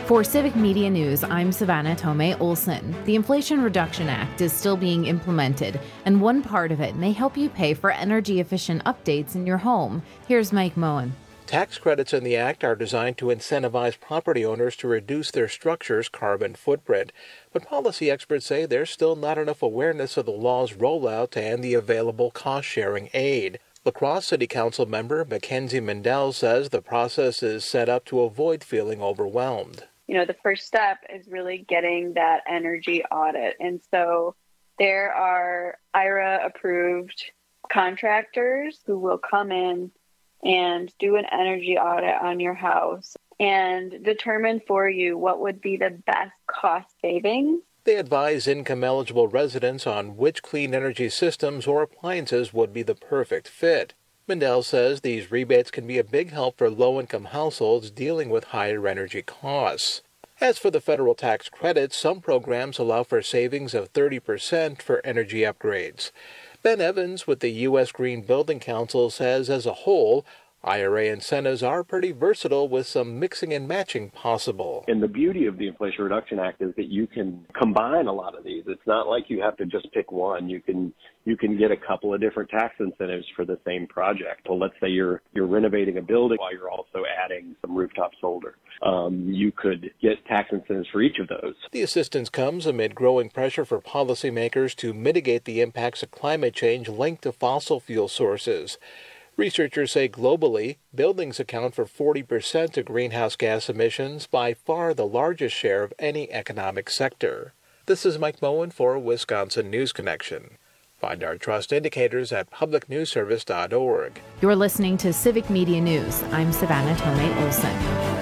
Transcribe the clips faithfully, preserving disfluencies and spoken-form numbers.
For Civic Media News, I'm Savannah Tomei Olson. The Inflation Reduction Act is still being implemented, and one part of it may help you pay for energy-efficient updates in your home. Here's Mike Moen. Tax credits in the Act are designed to incentivize property owners to reduce their structure's carbon footprint. But policy experts say there's still not enough awareness of the law's rollout and the available cost-sharing aid. La Crosse City Council member Mackenzie Mendel says the process is set up to avoid feeling overwhelmed. You know, the first step is really getting that energy audit. And so there are I R A-approved contractors who will come in and do an energy audit on your house and determine for you what would be the best cost savings. They advise income-eligible residents on which clean energy systems or appliances would be the perfect fit. Mendel says these rebates can be a big help for low-income households dealing with higher energy costs. As for the federal tax credits, some programs allow for savings of thirty percent for energy upgrades. Ben Evans with the U S Green Building Council says as a whole, I R A incentives are pretty versatile with some mixing and matching possible. And the beauty of the Inflation Reduction Act is that you can combine a lot of these. It's not like you have to just pick one. You can you can get a couple of different tax incentives for the same project. Well, let's say you're you're renovating a building while you're also adding some rooftop solar. Um, you could get tax incentives for each of those. The assistance comes amid growing pressure for policymakers to mitigate the impacts of climate change linked to fossil fuel sources. Researchers say globally, buildings account for forty percent of greenhouse gas emissions, by far the largest share of any economic sector. This is Mike Moen for Wisconsin News Connection. Find our trust indicators at public news service dot org. You're listening to Civic Media News. I'm Savannah Tomei Olson.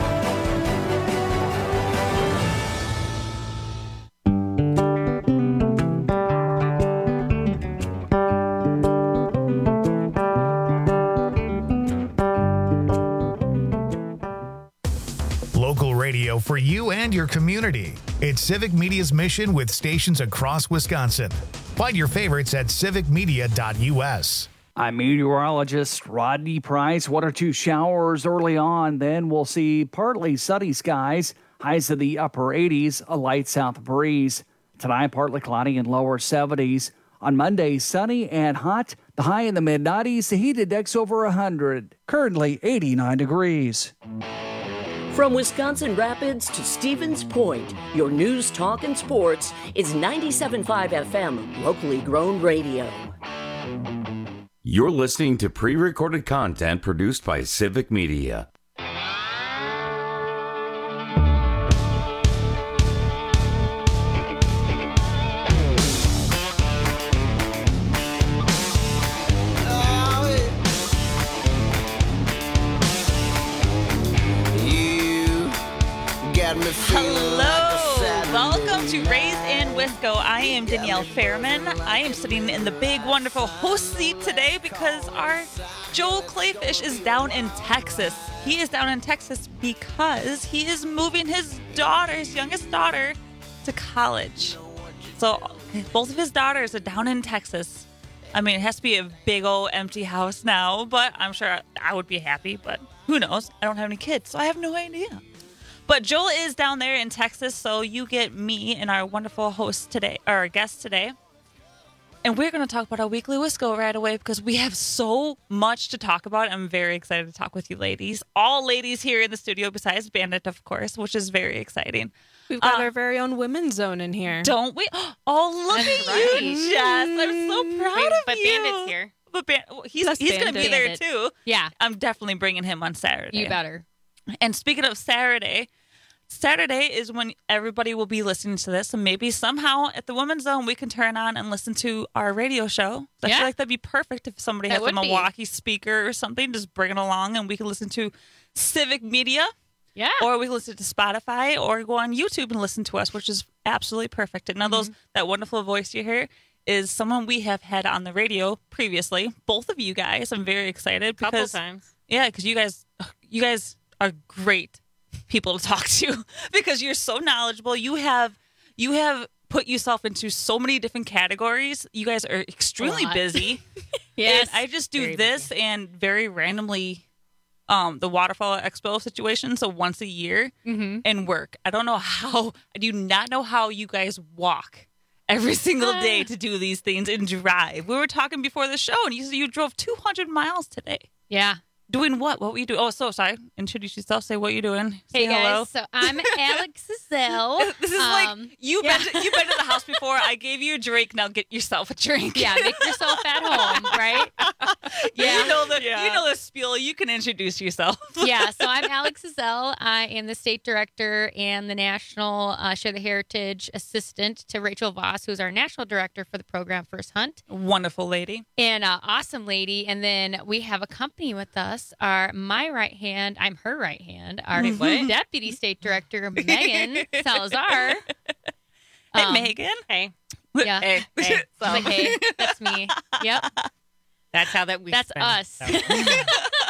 For you and your community. It's Civic Media's mission with stations across Wisconsin. Find your favorites at civic media dot u s. I'm meteorologist Rodney Price. One or two showers early on, then we'll see partly sunny skies, highs in the upper eighties, a light south breeze. Tonight, partly cloudy and lower seventies. On Monday, sunny and hot, the high in the mid nineties, the heat index over one hundred, currently eighty-nine degrees. From Wisconsin Rapids to Stevens Point, your news, talk, and sports is ninety-seven point five F M, locally grown radio. You're listening to pre-recorded content produced by Civic Media. Hello, welcome to Raised in Wisco. I am Danielle Fairman. I am sitting in the big, wonderful host seat today because our Joel Clayfish is down in Texas. He is down in Texas because he is moving his daughter, his youngest daughter, to college. So both of his daughters are down in Texas. I mean, it has to be a big old empty house now, but I'm sure I would be happy, but who knows? I don't have any kids, so I have no idea. But Joel is down there in Texas, so you get me and our wonderful host today, or our guest today. And we're going to talk about our weekly Wisco right away because we have so much to talk about. I'm very excited to talk with you ladies. All ladies here in the studio besides Bandit, of course, which is very exciting. We've got uh, our very own women's zone in here. Don't we? Oh, look That's at right. you, Jess. I'm so proud Wait, of but you. Bandit's here. But Ban- well, he's Plus he's going to be there Bandit. too. Yeah. I'm definitely bringing him on Saturday. You better. And speaking of Saturday, Saturday is when everybody will be listening to this, and maybe somehow at the Women's Zone we can turn on and listen to our radio show. I Yeah. feel like that'd be perfect if somebody That has a would be. Milwaukee speaker or something. Just bring it along, and we can listen to Civic Media, Yeah. or we can listen to Spotify, or go on YouTube and listen to us, which is absolutely perfect. And now those that wonderful voice you hear is someone we have had on the radio previously. Both of you guys, I'm very excited Couple because times. yeah, because you guys, you guys are great people to talk to because you're so knowledgeable. You have, you have put yourself into so many different categories. You guys are extremely lot. busy. Yes. And I just do Very this busy. and very randomly um, the Waterfall Expo situation. So once a year Mm-hmm. and work. I don't know how, I do not know how you guys walk every single day to do these things and drive. We were talking before the show and you said you drove two hundred miles today. Yeah. Doing what? What were you doing? Oh, so sorry. Introduce yourself. Say what you're doing. Say Hey guys, hello. so I'm Alex Zell. This is Um, like you've yeah. been to, you've been to the house before. I gave you a drink. Now get yourself a drink. Yeah, make yourself at home, right? Yeah, you know the Yeah. you know the spiel. You can introduce yourself. Yeah, so I'm Alex Zell. I am the state director and the national uh, Share the Heritage assistant to Rachel Voss, who's our national director for the program First Hunt. Wonderful lady. And uh, awesome lady. And then we have a company with us. Our my right hand, I'm her right hand. Our What? deputy state director, Megan Salazar. Hey, Um, Megan. Hey. Yeah. Hey. Hey. So, hey, that's me. Yep. That's how that we That's spend, us. So.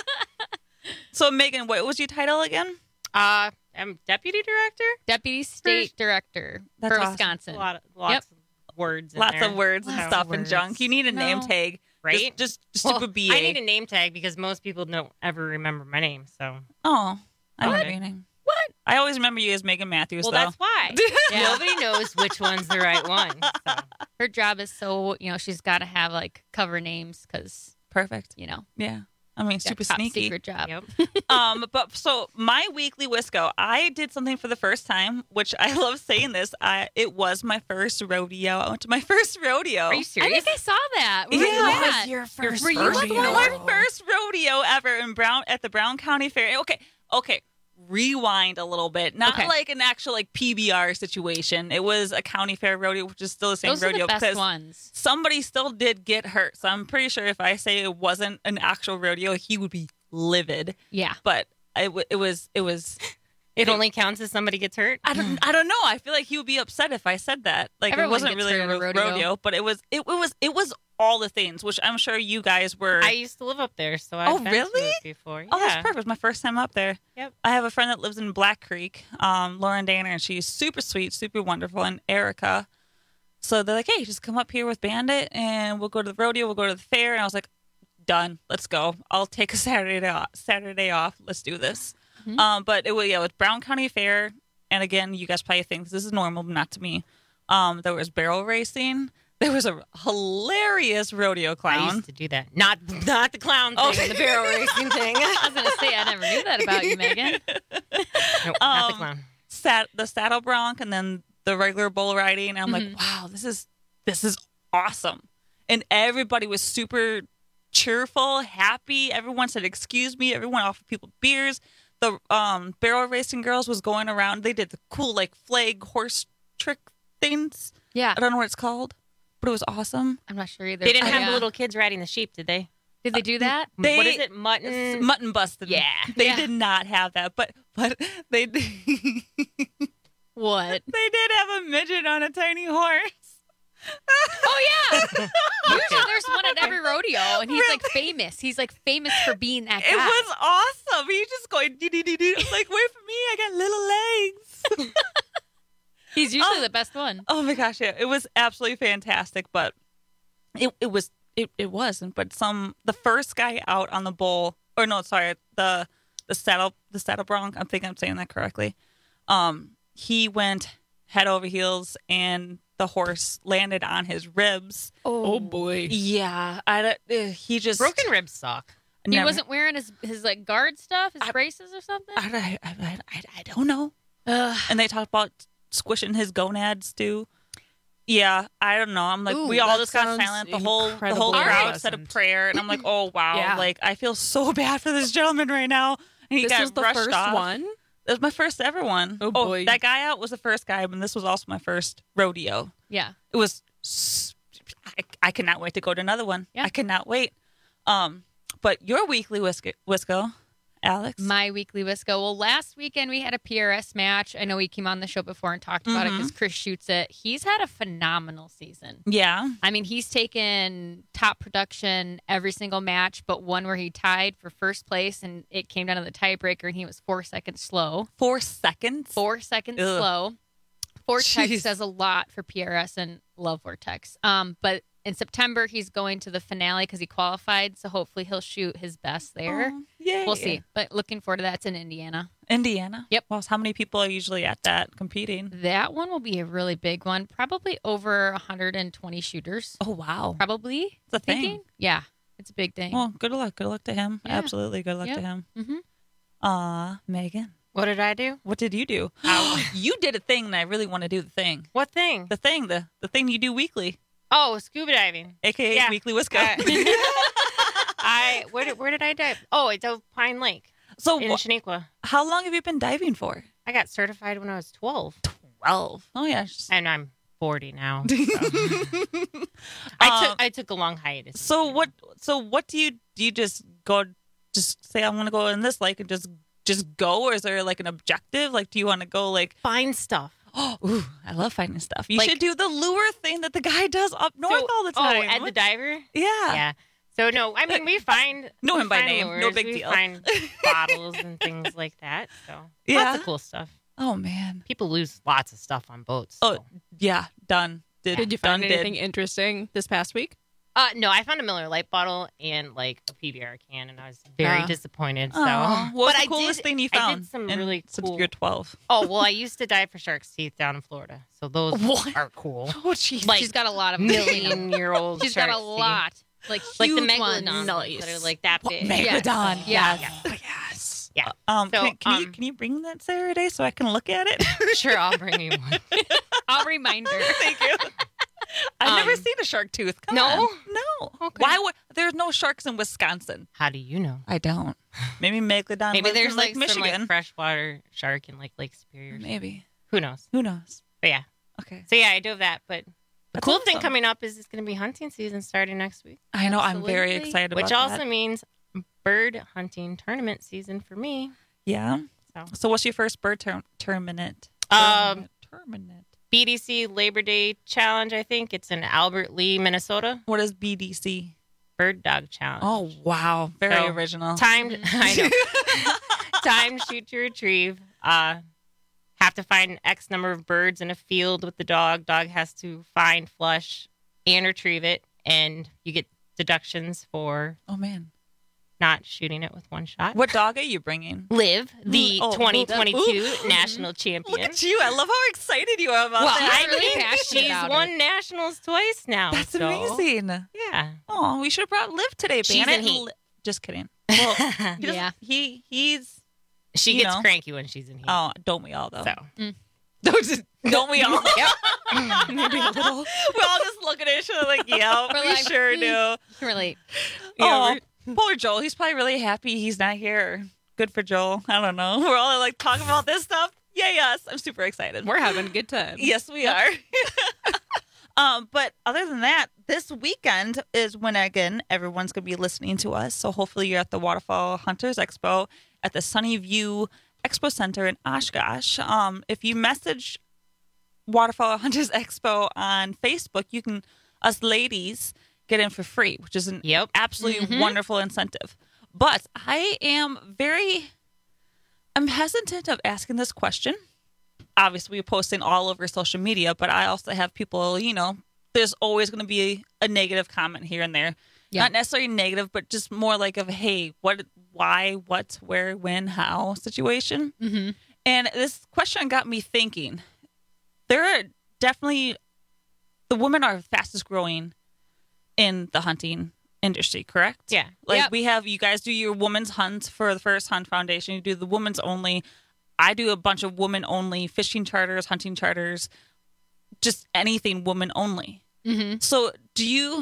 So Megan, what was your title again? Uh, I'm deputy director. Deputy state director That's for awesome. Wisconsin. A lot of lots Yep. of words. In Lots there. of words and Lots of stuff and words. junk. You need a name No. tag, Right? Just, just, just Well, stupid B A. I need a name tag because most people don't ever remember my name. So Oh, I don't What? know your name. What? I always remember you as Megan Matthews. well, though. that's why Yeah. nobody knows which one's the right one. So. Her job is so, you know, she's got to have like cover names because, perfect. you know, Yeah. I mean, super top sneaky. secret job. Yep. um, but so my weekly Wisco, I did something for the first time, which I love saying this. I it was my first rodeo. I went to my first rodeo. Are you I serious? think I saw that. Where Yeah. were you What at? your first Were you It was at my one? first rodeo ever in Brown at the Brown County Fair. Okay, okay. Rewind a little bit. Not Okay. like an actual like P B R situation. It was a county fair rodeo, which is still the same Those are rodeo the best because ones. somebody still did get hurt. So I'm pretty sure if I say it wasn't an actual rodeo, he would be livid. Yeah. But it, w- it was it was. It only counts if somebody gets hurt. I don't. I don't know. I feel like he would be upset if I said that. Like Everyone it wasn't gets really hurt a at a rodeo. rodeo. but it was. It, it was. It was all the things, which I'm sure you guys were. I used to live up there, so I've Oh, been to really? it before. Yeah. Oh, that's perfect. It was my first time up there. Yep. I have a friend that lives in Black Creek, um, Lauren Danner, and she's super sweet, super wonderful, and Erica. So they're like, hey, just come up here with Bandit, and we'll go to the rodeo. We'll go to the fair. And I was like, done. Let's go. I'll take a Saturday off. Saturday off. Let's do this. Mhm. Um, but it was yeah, with Brown County Fair, and again, you guys probably think this is normal, but not to me. Um, there was barrel racing. There was a hilarious rodeo I clown. used to do that. Not not the clown thing, Oh. the barrel racing thing. I was going to say, I never knew that about you, Megan. Nope, not the Um, clown. Sat the saddle bronc and then the regular bull riding. And I'm Mhm. like, wow, this is this is awesome. And everybody was super cheerful, happy. Everyone said, excuse me. Everyone offered people beers. The um, barrel racing girls was going around. They did the cool like flag horse trick things. Yeah. I don't know what it's called, but it was awesome. I'm not sure either. They didn't Oh, have yeah. the little kids riding the sheep, did they? Did they do that? They- what is it? Mutton. It's mutton busted. Yeah. They Yeah. did not have that, but but they did. What? They did have a midget on a tiny horse. Oh, yeah. Usually there's one at every rodeo, and he's like famous. He's like famous for being that guy. It was awesome. He just going dee dee dee dee. I'm like, wait for me. I got little legs. He's usually Oh. the best one. Oh my gosh, yeah. It was absolutely fantastic, but it it was it, it wasn't. But some the first guy out on the bull or no, sorry, the the saddle the saddle bronc, I think I'm saying that correctly. Um, he went head over heels and the horse landed on his ribs. Oh, boy. Yeah, I don't- uh, he just Broken ribs suck. He never- wasn't wearing his, his like guard stuff, his I- braces or something? I, I, I, I, I don't know. Ugh. And they talked about squishing his gonads too. Yeah, I don't know. I'm like, Ooh, we all that just got sounds silent. The whole the incredibly whole crowd said a unpleasant. prayer, and I'm like, oh wow, Yeah. like I feel so bad for this gentleman right now. And he This got was the brushed first off. one? It was my first ever one. Oh, boy. that guy out was the first guy, but this was also my first rodeo. Yeah. It was. s- I, I cannot wait to go to another one. Yeah. I cannot wait. Um, but your weekly Wisco, Wisco Alex. My weekly Wisco. Well, last weekend we had a P R S match. I know he came on the show before and talked about it Mhm. because Chris shoots it. He's had a phenomenal season. yeah. I mean, he's taken top production every single match, but one where he tied for first place and it came down to the tiebreaker and he was four seconds slow. Four seconds. Four seconds Ugh. slow. Vortex Jeez. does a lot for P R S and love Vortex. Um, but in September, he's going to the finale because he qualified. So hopefully he'll shoot his best there. Oh, yay. We'll see. But looking forward to that. It's in Indiana. Indiana? Yep. Well, how many people are usually at that competing? That one will be a really big one. Probably over one hundred twenty shooters. Oh, wow. Probably. It's a thing. Yeah. It's a big thing. Well, good luck. Good luck to him. Yeah. Absolutely. Good luck Yep. to him. Mm-hmm. Uh, Megan. What did I do? What did you do? Oh. You did a thing, and I really want to do the thing. What thing? The thing, the the thing you do weekly, Oh, scuba diving. A K A Yeah. Weekly Wisco. Uh, I where did, where did I dive? Oh, it's at Pine Lake so, in wh- Shaniqua. how long have you been diving for? I got certified when I was twelve. Twelve. Oh yeah. Just- And I'm forty now. So. I took I took a long hiatus. So what? So what do you do? You just go, just say I'm going to go in this lake and just just go, or is there like an objective? Like, do you want to go like find stuff? Oh, ooh, I love finding stuff. You Like- should do the lure thing that the guy does up north So- all the time. Oh, at the diver? Yeah. Yeah. So no, I mean we find Know we him by find name. No lures, big we deal. Find bottles and things like that. So Yeah. lots of cool stuff. Oh man. People lose lots of stuff on boats. Oh so. yeah, done. Did, Did you done, find anything did. interesting this past week? Uh, no, I found a Miller Lite bottle and like a P B R can, and I was very Ah. disappointed. So, Aw, what was but the I coolest did, thing you I found? did some in- really since cool. you're twelve. Oh well, I used to dive for shark's teeth down in Florida, so those What? are cool. Oh jeez. Like She's got a lot of million year old. She's got a lot. Like, like the huge megalodons ones. that are like that big. Megalodon. Yes. Yes. Yes. Yeah. Um, So, can, can you um, can you bring that Saturday so I can look at it? Sure, I'll bring you one. I'll remind her. Thank you. I've never Um, seen a shark tooth. Come no? on. No. Okay. Why would there's no sharks in Wisconsin? How do you know? I don't. Maybe Megalodon. Maybe lives there's in Lake like some Michigan. like freshwater shark in like Lake Superior. Maybe. Who knows? Who knows? But yeah. Okay. So yeah, I dove that. But the That's cool thing awesome. coming up is it's going to be hunting season starting next week, I know. I'm very Absolutely. excited which about also that. means bird hunting tournament season for me. Yeah. So So what's your first bird ter- tournament? Um, tournament. B D C Labor Day Challenge, I think it's in Albert Lee, Minnesota. What is B D C? Bird Dog Challenge. Oh wow, very So, original. Timed, I know. Timed shoot to retrieve. Uh, have to find X number of birds in a field with the dog. Dog has to find, flush, and retrieve it, and you get deductions for Oh man, not shooting it with one shot. what dog are you bringing? Liv, the Oh, twenty twenty-two ooh. national champion. Look at you! I love how excited you are about Well, that. She's really I mean, passionate she's about won it. nationals twice now. That's so, amazing. Yeah. Oh, we should have brought Liv today. She's Bannon. in heat. Li- Just kidding. Well, he doesn't- Yeah. He he's. She You gets know. cranky when she's in heat. Oh, don't we all though? So. Don't, just, don't we all? Yep. Maybe a little. We're all just looking at each other like, yeah, We're we like, sure "Hmm." do. Can relate. Oh, poor Joel. He's probably really happy he's not here. Good for Joel. I don't know. We're all like talking about this stuff. Yay, us. I'm super excited. We're having a good time. Yes, we are. um, but other than that, this weekend is when, again, everyone's going to be listening to us. So hopefully you're at the Waterfall Hunters Expo at the Sunny View Expo Center in Oshkosh. Um, if you message Waterfall Hunters Expo on Facebook, you can, us ladies, get in for free, which is an Yep. absolutely Mhm. wonderful incentive. But I am very, I'm hesitant of asking this question. Obviously, we're posting all over social media, but I also have people, you know, there's always going to be a, a negative comment here and there. Yeah. Not necessarily negative, but just more like of, hey, what, why, what, where, when, how situation. Mm-hmm. And this question got me thinking. There are definitely, the women are fastest growing in the hunting industry, correct? Yeah. Like Yep. we have, you guys do your women's hunt for the First Hunt Foundation. You do the women's only. I do a bunch of women only fishing charters, hunting charters, just anything women only. Mm-hmm. So do you,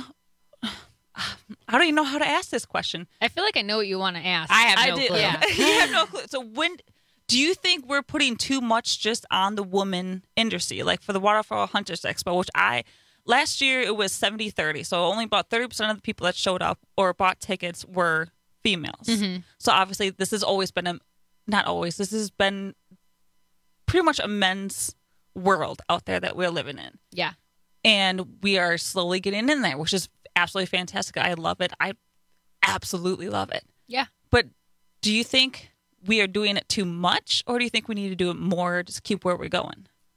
I don't even know how to ask this question. I feel like I know what you want to ask. I have no did- clue. Yeah. you have no clue. So when do you think we're putting too much just on the woman industry? Like for the Waterfall Hunters Expo, which I last year it was seventy thirty. So only about thirty percent of the people that showed up or bought tickets were females. Mhm. So obviously this has always been a not always, this has been pretty much a men's world out there that we're living in. Yeah. And we are slowly getting in there, which is absolutely fantastic. I love it. I absolutely love it. Yeah. But do you think we are doing it too much, or do you think we need to do it more, just keep where we're going?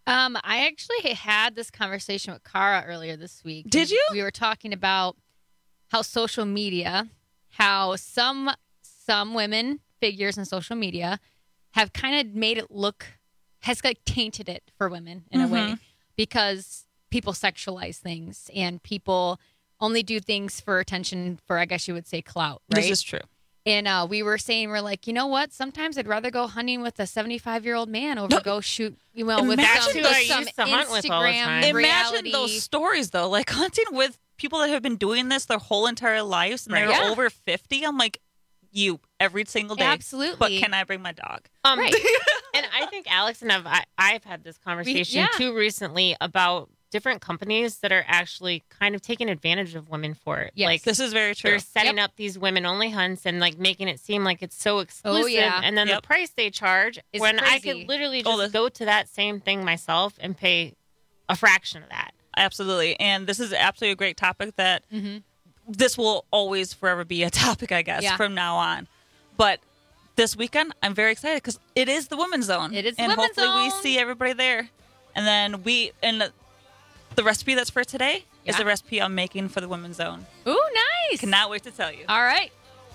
Um, I actually had this conversation with Cara earlier this week. Did you? We were talking about how social media, how some some women figures in social media have kind of made it look, has like tainted it for women in Mm-hmm. a way, because people sexualize things and people only do things for attention, for I guess you would say clout, right? This is true. And uh, we were saying, we're like, you know what? Sometimes I'd rather go hunting with a seventy-five-year-old man over No. go shoot, you know, with Imagine some, who with I some used to hunt with all the Instagram time. Imagine reality. those stories, though. Like hunting with people that have been doing this their whole entire lives and Right. they're Yeah. over fifty. I'm like, you, every single day. Absolutely. But can I bring my dog? Um, Right. and I think Alex and I've, I, I've had this conversation yeah. too recently about different companies that are actually kind of taking advantage of women for it. Yes. Like This is very true. they're setting Yep. up these women only hunts and like making it seem like it's so exclusive. yeah. And then Yep. the price they charge Is when I crazy. could literally Oh, just the- go to that same thing myself and pay a fraction of that. Absolutely. And this is absolutely a great topic that Mm-hmm. this will always forever be a topic, I guess, Yeah. from now on. But this weekend, I'm very excited because it is the Women's Zone. It is the and Women's hopefully we Zone. see everybody there. And then we, and the, the recipe that's for today is Yeah. the recipe I'm making for the Women's Zone. Ooh, nice. Cannot wait to tell you. All right.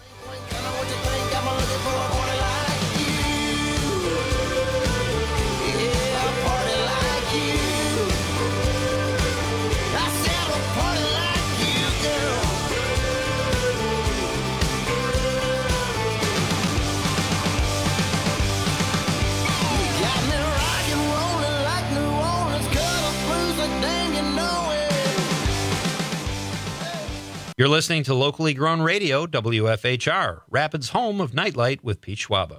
You're listening to locally grown radio, W F H R, Rapids' home of Nightlight with Pete Schwaba.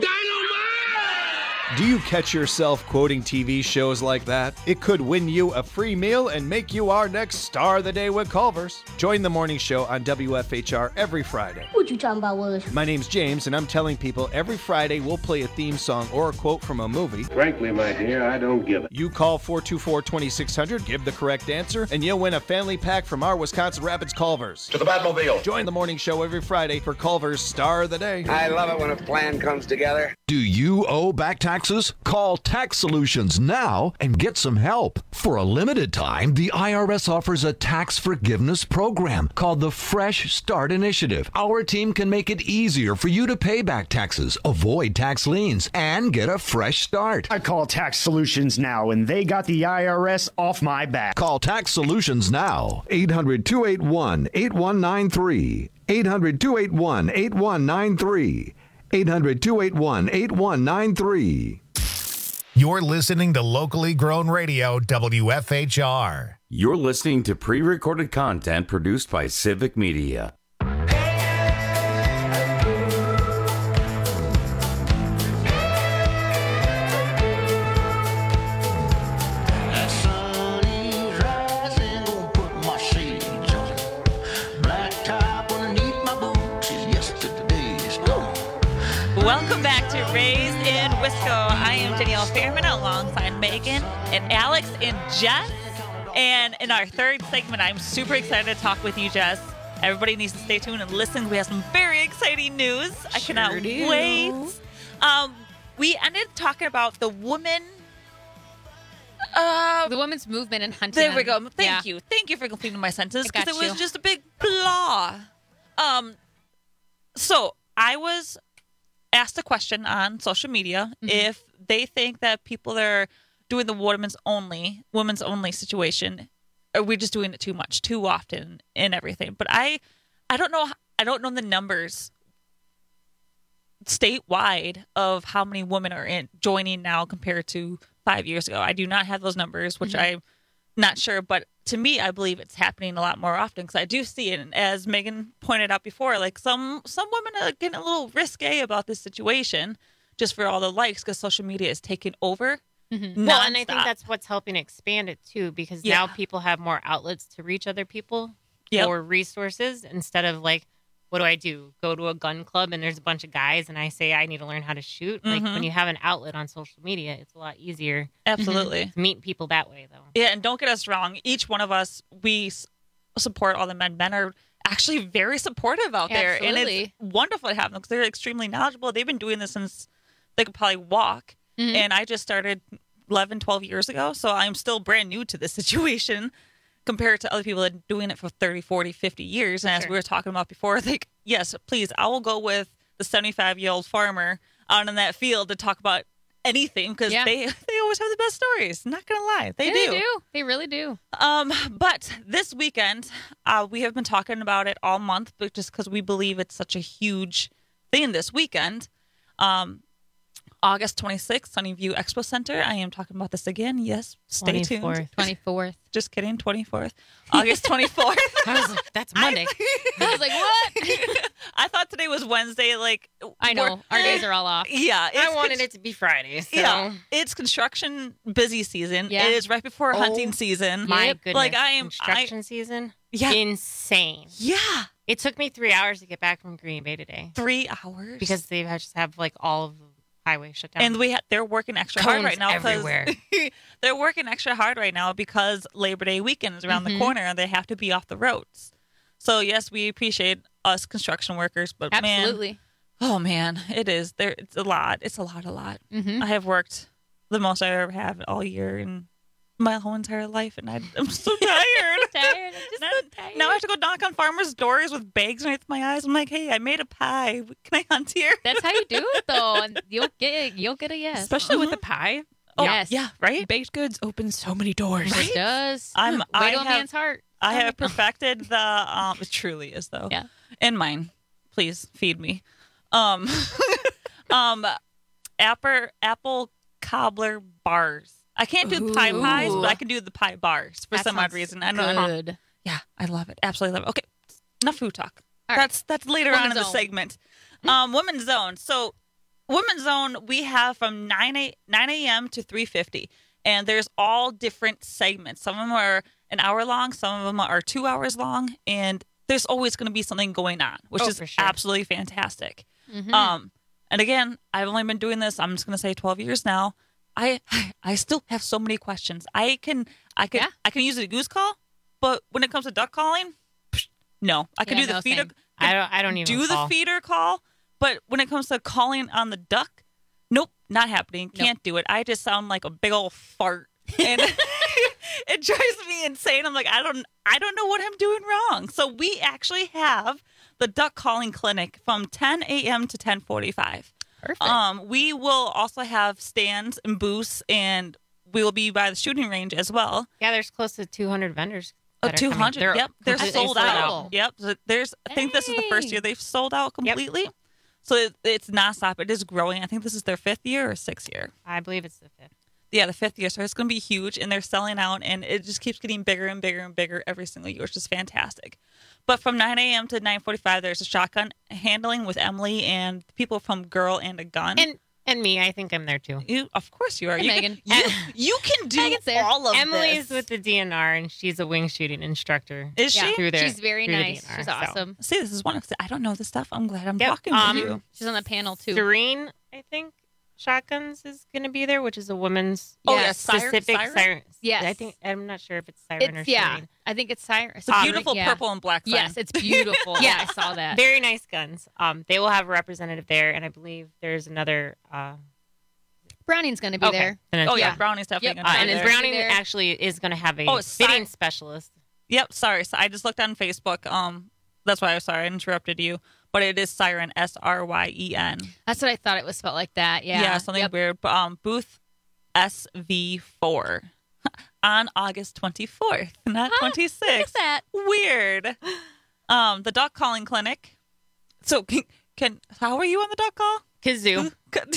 Do you catch yourself quoting T V shows like that? It could win you a free meal and make you our next star of the day with Culver's. Join the morning show on W F H R every Friday. What you talking about, Willis? My name's James, and I'm telling people every Friday we'll play a theme song or a quote from a movie. Frankly, my dear, I don't give it. You call four two four, two six zero zero, give the correct answer, and you'll win a family pack from our Wisconsin Rapids Culver's. To the Batmobile. Join the morning show every Friday for Culver's Star of the Day. I love it when a plan comes together. Do you owe back taxes? Call Tax Solutions now and get some help. For a limited time, the I R S offers a tax forgiveness program called the Fresh Start Initiative. Our team can make it easier for you to pay back taxes, avoid tax liens, and get a fresh start. I call Tax Solutions now, and they got the I R S off my back. Call Tax Solutions now. eight hundred, two eight one, eight one nine three. eight hundred, two eight one, eight one nine three. eight hundred, two eight one, eight one nine three. You're listening to locally grown radio, W F H R. You're listening to pre-recorded content produced by Civic Media. Welcome back to Raised in Wisco. I am Danielle Fairman alongside Megan and Alex and Jess. And in our third segment, I'm super excited to talk with you, Jess. Everybody needs to stay tuned and listen. We have some very exciting news. I Sure cannot do. wait. Um, we ended talking about the woman. Uh, the women's movement in hunting. There we go. Thank Yeah. you. Thank you for completing my sentence I because got it was you. just a big blah. Um, so I was asked a question on social media Mm-hmm. if they think that people that are doing the women's only, women's only situation, are we just doing it too much, too often, and everything? But I, I don't know. I don't know the numbers statewide of how many women are in joining now compared to five years ago. I do not have those numbers, which Mm-hmm. I'm not sure. But to me, I believe it's happening a lot more often because I do see it. And as Megan pointed out before, like some some women are getting a little risque about this situation just for all the likes because social media is taking over. Mm-hmm. Well, and I think nonstop. that's what's helping expand it too, because Yeah. now people have more outlets to reach other people Yep. or resources instead of like, what do I do? Go to a gun club and there's a bunch of guys and I say I need to learn how to shoot. Like Mhm. when you have an outlet on social media, it's a lot easier. Absolutely. to meet people that way, though. Yeah, and don't get us wrong. Each one of us, we s- support all the men. Men are actually very supportive out there. And Absolutely. it's wonderful to have them because they're extremely knowledgeable. They've been doing this since they could probably walk. Mhm. And I just started eleven, twelve years ago. So I'm still brand new to this situation compared to other people that are doing it for thirty, forty, fifty years. And as Sure. we were talking about before, like, yes, please, I will go with the seventy-five-year-old farmer out in that field to talk about anything because Yeah. they, they always have the best stories. Not going to lie. They Yeah, do. They do. They really do. Um, but this weekend, uh, we have been talking about it all month, but just because we believe it's such a huge thing this weekend. Um, August twenty-sixth, Sunnyview Expo Center. I am talking about this again. Yes, stay tuned. twenty-fourth. Just kidding, twenty-fourth. August twenty-fourth. I was like, that's Monday. I was like, what? I thought today was Wednesday. Like, I know. we're- Our days are all off. Yeah. I it's wanted con- it to be Friday. So. Yeah. It's construction busy season. Yeah. It is right before Oh, hunting season. My Yep. goodness. Like, I am. Construction I, season? Yeah. Insane. yeah. It took me three hours to get back from Green Bay today Three hours. because they have- just have like all of the highway shut down. And we ha- they're working extra hard Cones right now everywhere. because they're working extra hard right now because Labor Day weekend is around Mhm. the corner and they have to be off the roads. So yes, we appreciate us construction workers, but Absolutely. man, oh man, it is there. It's a lot. It's a lot. A lot. Mm-hmm. I have worked the most I ever have all year in my whole entire life, and I, I'm so tired. tired. I'm just now, so tired. now I have to go knock on farmers' doors with bags underneath my eyes. I'm like, hey, I made a pie. Can I hunt here? That's how you do it, though. And you'll get you'll get a yes. Especially with the pie. Oh, Yes. yeah, right. Baked goods open so many doors. It does. I'm- Wait I till a have- man's heart. I have perfected the. Um, it truly is though. Yeah. And mine, please feed me. Um, um, apple apple cobbler bars. I can't do pie Ooh. pies, but I can do the pie bars for That some odd sounds reason. I don't know. Good. Yeah, I love it. Absolutely love it. Okay, enough food talk. All right. That's that's later on in Women's the Zone. segment. Um, Women's Zone. So, Women's Zone we have from nine a nine a.m. to three fifty, and there's all different segments. Some of them are an hour long, some of them are two hours long, and there's always going to be something going on, which Oh, is for sure. absolutely fantastic. Mhm. Um, and again, I've only been doing this. I'm just going to say twelve years now. I I still have so many questions. I can I can Yeah. I can use a goose call, but when it comes to duck calling, psh, no. I can Yeah, do the no, feeder. same. I don't. I don't even do call. the feeder call, but when it comes to calling on the duck, nope, not happening. Nope. Can't do it. I just sound like a big old fart, and it drives me insane. I'm like, I don't, I don't know what I'm doing wrong. So we actually have the duck calling clinic from ten a.m. to ten forty-five. Perfect. Um, we will also have stands and booths, and we will be by the shooting range as well. Yeah, there's close to two hundred vendors. Oh, that are two coming. hundred. They're Yep, they're completely sold out. out. Yep. So there's. I think this is the first Dang. year they've sold out completely. So it, it's nonstop. It is growing. I think this is their fifth year or sixth year. I believe it's the fifth. Yeah, the fifth year. So it's going to be huge, and they're selling out, and it just keeps getting bigger and bigger and bigger every single year, which is fantastic. But from nine a.m. to nine forty-five, there's a shotgun handling with Emily and people from Girl and a Gun. And and me, I think I'm there too. you, of course, you are. Hey, you, Megan. Can, you, you can do Megan's there. all of Emily's this. with the D N R, and she's a wing shooting instructor. Is Yeah. she? Through there, She's very through the nice. D N R, She's so. awesome. See, this is one of the, I don't know this stuff. I'm glad I'm Yep. talking Um, with you. She's on the panel too. Serene, I think, Shotguns is going to be there, which is a woman's Oh, Yes. yeah, Siren- specific Siren? siren. Yes. I think I'm not sure if it's siren or It's yeah. Serene. I think it's Cyrus. It's a beautiful yeah. purple and black sign. Yes, it's beautiful. yeah, I saw that. Very nice guns. Um, they will have a representative there, and I believe there's another. Uh, Browning's going to be okay. there. Then Oh, it's- yeah, Brownie's definitely Yep. going Uh, to and be then there. Browning there. actually is going to have a Oh, si- bidding specialist. Yep, sorry. So I just looked on Facebook. Um, That's why I'm sorry I interrupted you. But it is Siren, S R Y E N. That's what I thought it was spelled like that. Yeah. Yeah, something Yep. weird. But, um, booth S V four on August twenty-fourth, not Huh, twenty-sixth. look at that. Weird. Um, the duck calling clinic. So can, can how are you on the duck call? Kazoo.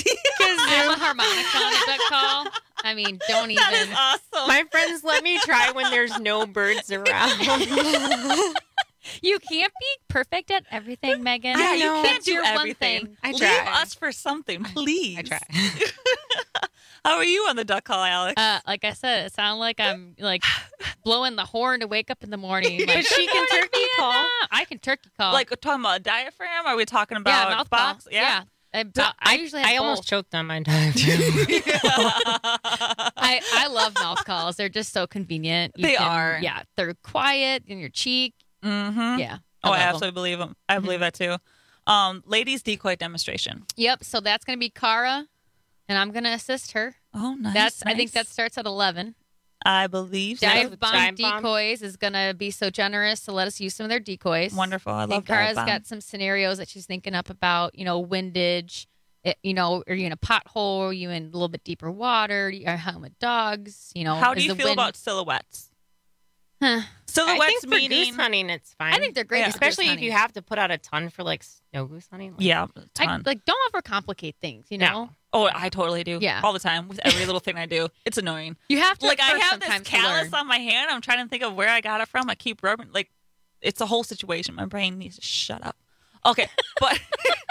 I'm a harmonica on a duck call. I mean, don't even. That is awesome. My friends let me try when there's no birds around. You can't be perfect at everything, Megan. Yeah, you That's can't do your everything. One thing. I Leave try. us for something, please. I try. How are you on the duck call, Alex? Uh, like I said, it sounds like I'm like blowing the horn to wake up in the morning. Like, But she can "Good turkey morning, call." Vienna." I can turkey call. like, we're talking about a diaphragm? Or are we talking yeah, about mouth box? call. Yeah. I, So I usually have I almost both. choked on my dive too. I, I love mouth calls. They're just so convenient. You They can- are. Yeah, they're quiet in your cheek. Mm-hmm. Yeah. Oh, I love 'em. absolutely believe them. I believe that too. Um, ladies decoy demonstration. Yep. So that's going to be Cara and I'm going to assist her. Oh, nice. That's nice. I think that starts at eleven. I believe so. Dive Bomb Dive Bomb. Decoys is going to be so generous to let us use some of their decoys. Wonderful. I love and Kara's Dive Bomb. got some scenarios that she's thinking up about, you know, windage. It, you know, are you in a pothole? Are you in a little bit deeper water? Are you home with dogs? You know, How do is you the feel wind- about silhouettes? Huh. Silhouettes I think for meaning goose hunting, it's fine. I think they're great, Yeah. for especially goose if you hunting. have to put out a ton for like snow goose hunting. Like, Yeah, I, ton. like don't overcomplicate things. You know, No. Oh, I totally do. Yeah. all the time with every little thing I do. It's annoying. you have to Like at I first have this sometimes to callus learn. on my hand. I'm trying to think of where I got it from. I keep rubbing. Like it's a whole situation. My brain needs to shut up. Okay, but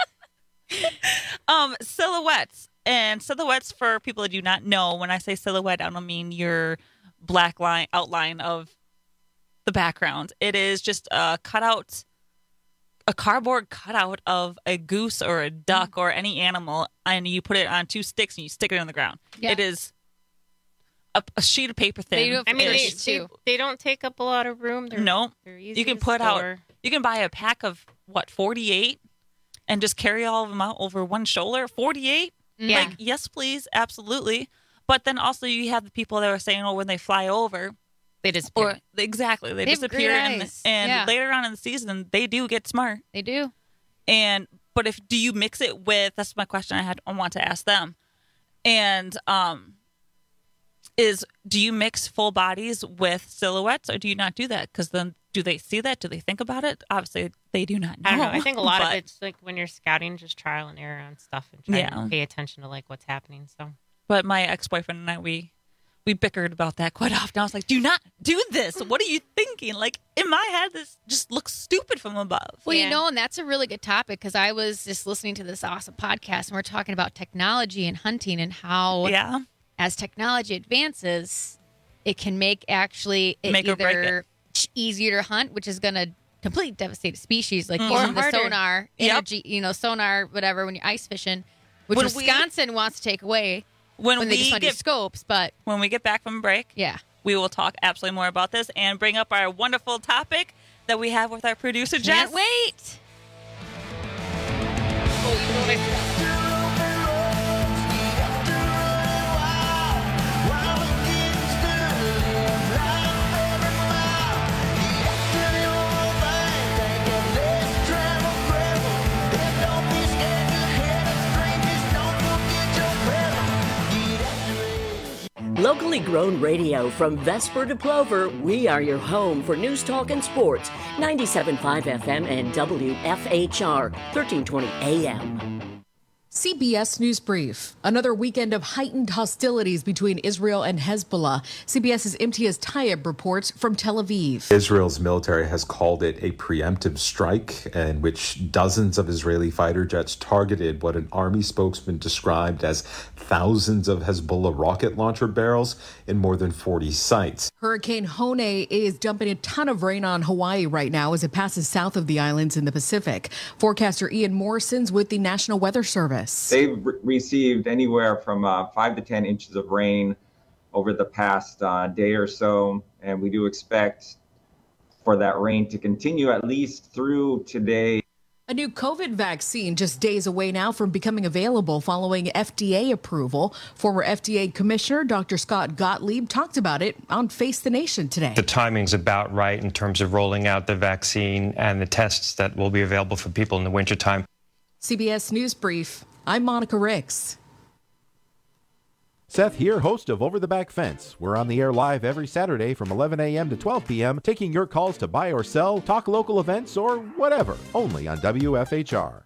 um, silhouettes and silhouettes for people that do not know. When I say silhouette, I don't mean your black line outline of the background. It is just a cutout, a cardboard cutout of a goose or a duck Mm-hmm. or any animal, and you put it on two sticks and you stick it on the ground. Yeah. It is a, a sheet of paper thin. They do it for I mean, they, fish, they, too. they don't take up a lot of room. They're, No, they're easy you can to put out. store. You can buy a pack of what forty-eight, and just carry all of them out over one shoulder. forty-eight, Yeah. like yes, please, absolutely. But then also you have the people that are saying, oh, when they fly over, They disappear. or exactly they, They have disappear, great and, eyes. and Yeah. later on in the season they do get smart. They do. And but if do you mix it with? That's my question I had. I want to ask them. And um, is do you mix full bodies with silhouettes, or do you not do that? Because then do they see that? Do they think about it? Obviously, they do not know. I don't know. I think a lot of but- it's like when you're scouting, just trial and error on stuff and try Yeah. to pay attention to like what's happening. So But my ex-boyfriend and I, we we bickered about that quite often. I was like, do not do this. What are you thinking? Like, in my head, this just looks stupid from above. Well, Yeah. you know, and that's a really good topic because I was just listening to this awesome podcast and we're talking about technology and hunting and how, Yeah. as technology advances, it can make actually it Make or break either easier to hunt, which is going to completely devastate a species, like Mhm. using Or the harder. sonar Yep. energy, you know, sonar, whatever, when you're ice fishing, which When we- Wisconsin wants to take away When, when they we just want to do get scopes, but when we get back from break, yeah. we will talk absolutely more about this and bring up our wonderful topic that we have with our producer, Jess. Can't wait. Locally grown radio from Vesper to Plover, we are your home for news, talk, and sports. ninety-seven point five F M and W F H R, thirteen twenty A M. C B S News Brief. Another weekend of heightened hostilities between Israel and Hezbollah. CBS's Imtiaz Tayyib reports from Tel Aviv. Israel's military has called it a preemptive strike in which dozens of Israeli fighter jets targeted what an army spokesman described as thousands of Hezbollah rocket launcher barrels in more than forty sites. Hurricane Hone is dumping a ton of rain on Hawaii right now as it passes south of the islands in the Pacific. Forecaster Ian Morrison's with the National Weather Service. They've re- received anywhere from uh, five to ten inches of rain over the past uh, day or so, and we do expect for that rain to continue at least through today. A new COVID vaccine just days away now from becoming available following F D A approval. Former F D A Commissioner Doctor Scott Gottlieb talked about it on Face the Nation today. The timing's about right in terms of rolling out the vaccine and the tests that will be available for people in the wintertime. C B S News Brief. I'm Monica Ricks. Seth here, host of Over the Back Fence. We're on the air live every Saturday from eleven a.m. to twelve p.m., taking your calls to buy or sell, talk local events, or whatever, only on W F H R.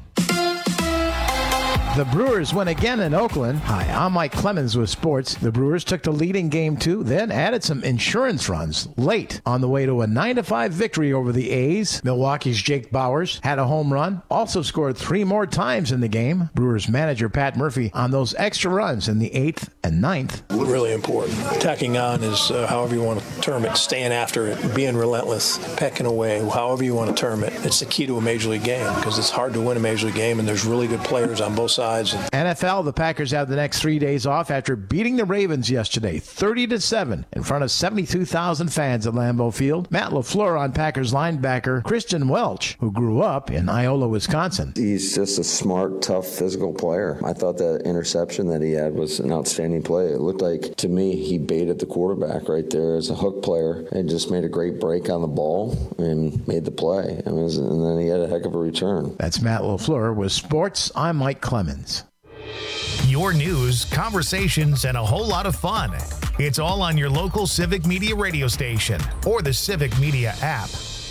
The Brewers win again in Oakland. Hi, I'm Mike Clemens with sports. The Brewers took the lead in game two, then added some insurance runs late on the way to a nine to five victory over the A's. Milwaukee's Jake Bauers had a home run, also scored three more times in the game. Brewers manager Pat Murphy on those extra runs in the eighth and ninth. Really important. Tacking on is uh, however you want to term it, staying after it, being relentless, pecking away, however you want to term it. It's the key to a major league game because it's hard to win a major league game, and there's really good players on both sides sides. N F L, the Packers have the next three days off after beating the Ravens yesterday, thirty to seven, in front of seventy-two thousand fans at Lambeau Field. Matt LaFleur on Packers linebacker Christian Welch, who grew up in Iola, Wisconsin. He's just a smart, tough, physical player. I thought that interception that he had was an outstanding play. It looked like, to me, he baited the quarterback right there as a hook player and just made a great break on the ball and made the play. I mean, and then he had a heck of a return. That's Matt LaFleur with sports. I'm Mike Clemens. Your news, conversations, and a whole lot of fun. It's all on your local Civic Media radio station or the Civic Media app.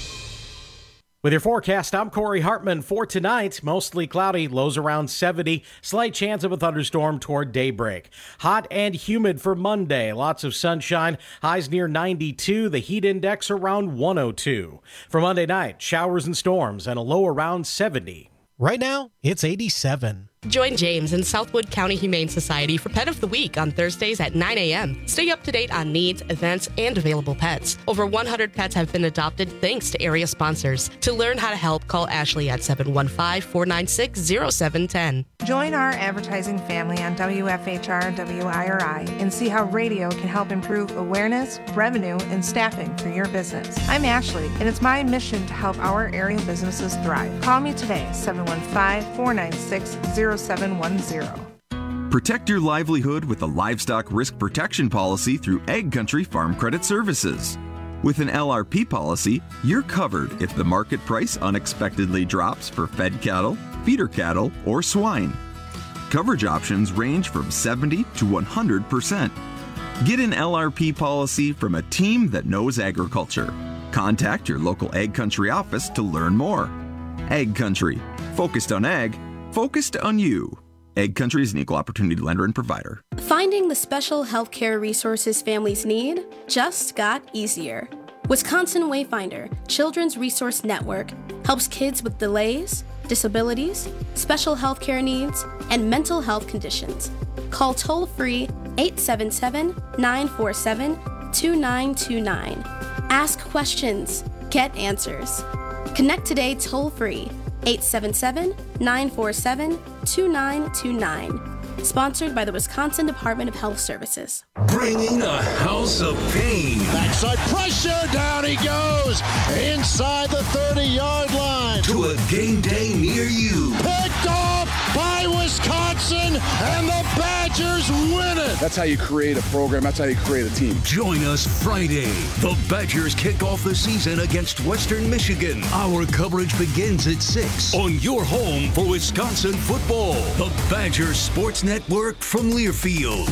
With your forecast, I'm Corey Hartman. For tonight, mostly cloudy, lows around seventy, slight chance of a thunderstorm toward daybreak. Hot and humid for Monday, lots of sunshine, highs near ninety-two, the heat index around one oh two. For Monday night, showers and storms and a low around seventy. Right now, it's eighty-seven. Join James in Southwood County Humane Society for Pet of the Week on Thursdays at nine a.m. Stay up to date on needs, events, and available pets. Over one hundred pets have been adopted thanks to area sponsors. To learn how to help, call Ashley at seven one five, four nine six, zero seven one zero. Join our advertising family on W F H R W I R I and see how radio can help improve awareness, revenue, and staffing for your business. I'm Ashley, and it's my mission to help our area businesses thrive. Call me today, seven one five, four nine six, zero seven one zero. Protect your livelihood with a livestock risk protection policy through Ag Country Farm Credit Services. With an L R P policy, you're covered if the market price unexpectedly drops for fed cattle, feeder cattle, or swine. Coverage options range from seventy to one hundred percent. Get an L R P policy from a team that knows agriculture. Contact your local Ag Country office to learn more. Ag Country, focused on ag, focused on you. Ag Country is an equal opportunity lender and provider. Finding the special healthcare resources families need just got easier. Wisconsin Wayfinder Children's Resource Network helps kids with delays, disabilities, special healthcare needs, and mental health conditions. Call toll-free eight seven seven, nine four seven, two nine two nine. Ask questions, get answers. Connect today toll-free eight seven seven, nine four seven, two nine two nine. Sponsored by the Wisconsin Department of Health Services. Bringing a house of pain. Backside pressure, down he goes, inside the thirty-yard line. To a game day near you. Picked off by Wisconsin, and the Badgers win it. That's how you create a program. That's how you create a team. Join us Friday. The Badgers kick off the season against Western Michigan. Our coverage begins at six on your home for Wisconsin football. The Badgers Sports Network from Learfield.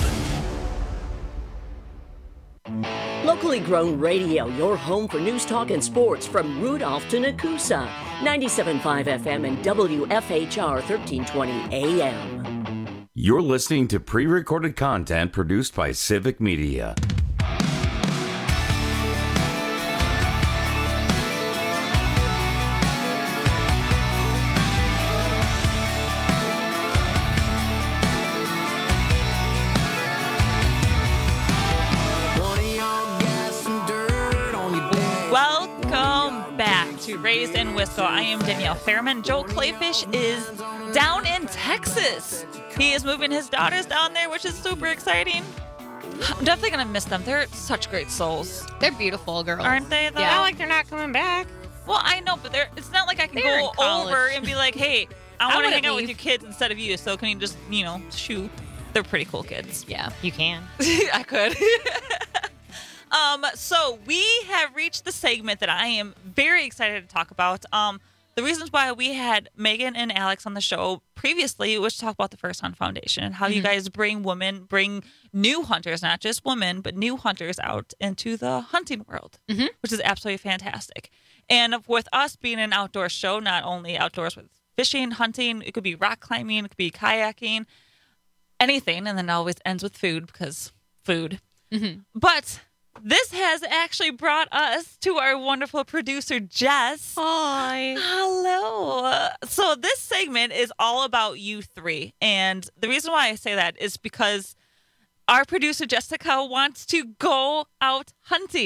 Locally grown radio, your home for news, talk, and sports from Rudolph to Nakusa. ninety-seven point five F M and W F H R thirteen twenty A M. You're listening to pre-recorded content produced by Civic Media. Welcome back to Raised in Wisco. I am Danielle Fairman. Joe Clayfish is down in Texas. He is moving his daughters down there, which is super exciting. I'm definitely going to miss them. They're such great souls. They're beautiful girls. Aren't they, though? Yeah, like they're not coming back. Well, I know, but they're, it's not like I can They're in go college. over and be like, hey, I, I want to wanna hang out with leave. your kids instead of you, so can you just, you know, shoot? They're pretty cool kids. Yeah. You can. I could. um, so we have reached the segment that I am very excited to talk about. Um, the reasons why we had Megan and Alex on the show previously was to talk about the First Hunt Foundation and how Mm-hmm. you guys bring women, bring new hunters, not just women, but new hunters out into the hunting world, Mm-hmm. which is absolutely fantastic. And with us being an outdoor show, not only outdoors with fishing, hunting, it could be rock climbing, it could be kayaking, anything, and then it always ends with food because food. Mm-hmm. But this has actually brought us to our wonderful producer, Jess. Hi. Hello. So this segment is all about you three. And the reason why I say that is because our producer, Jessica, wants to go out hunting.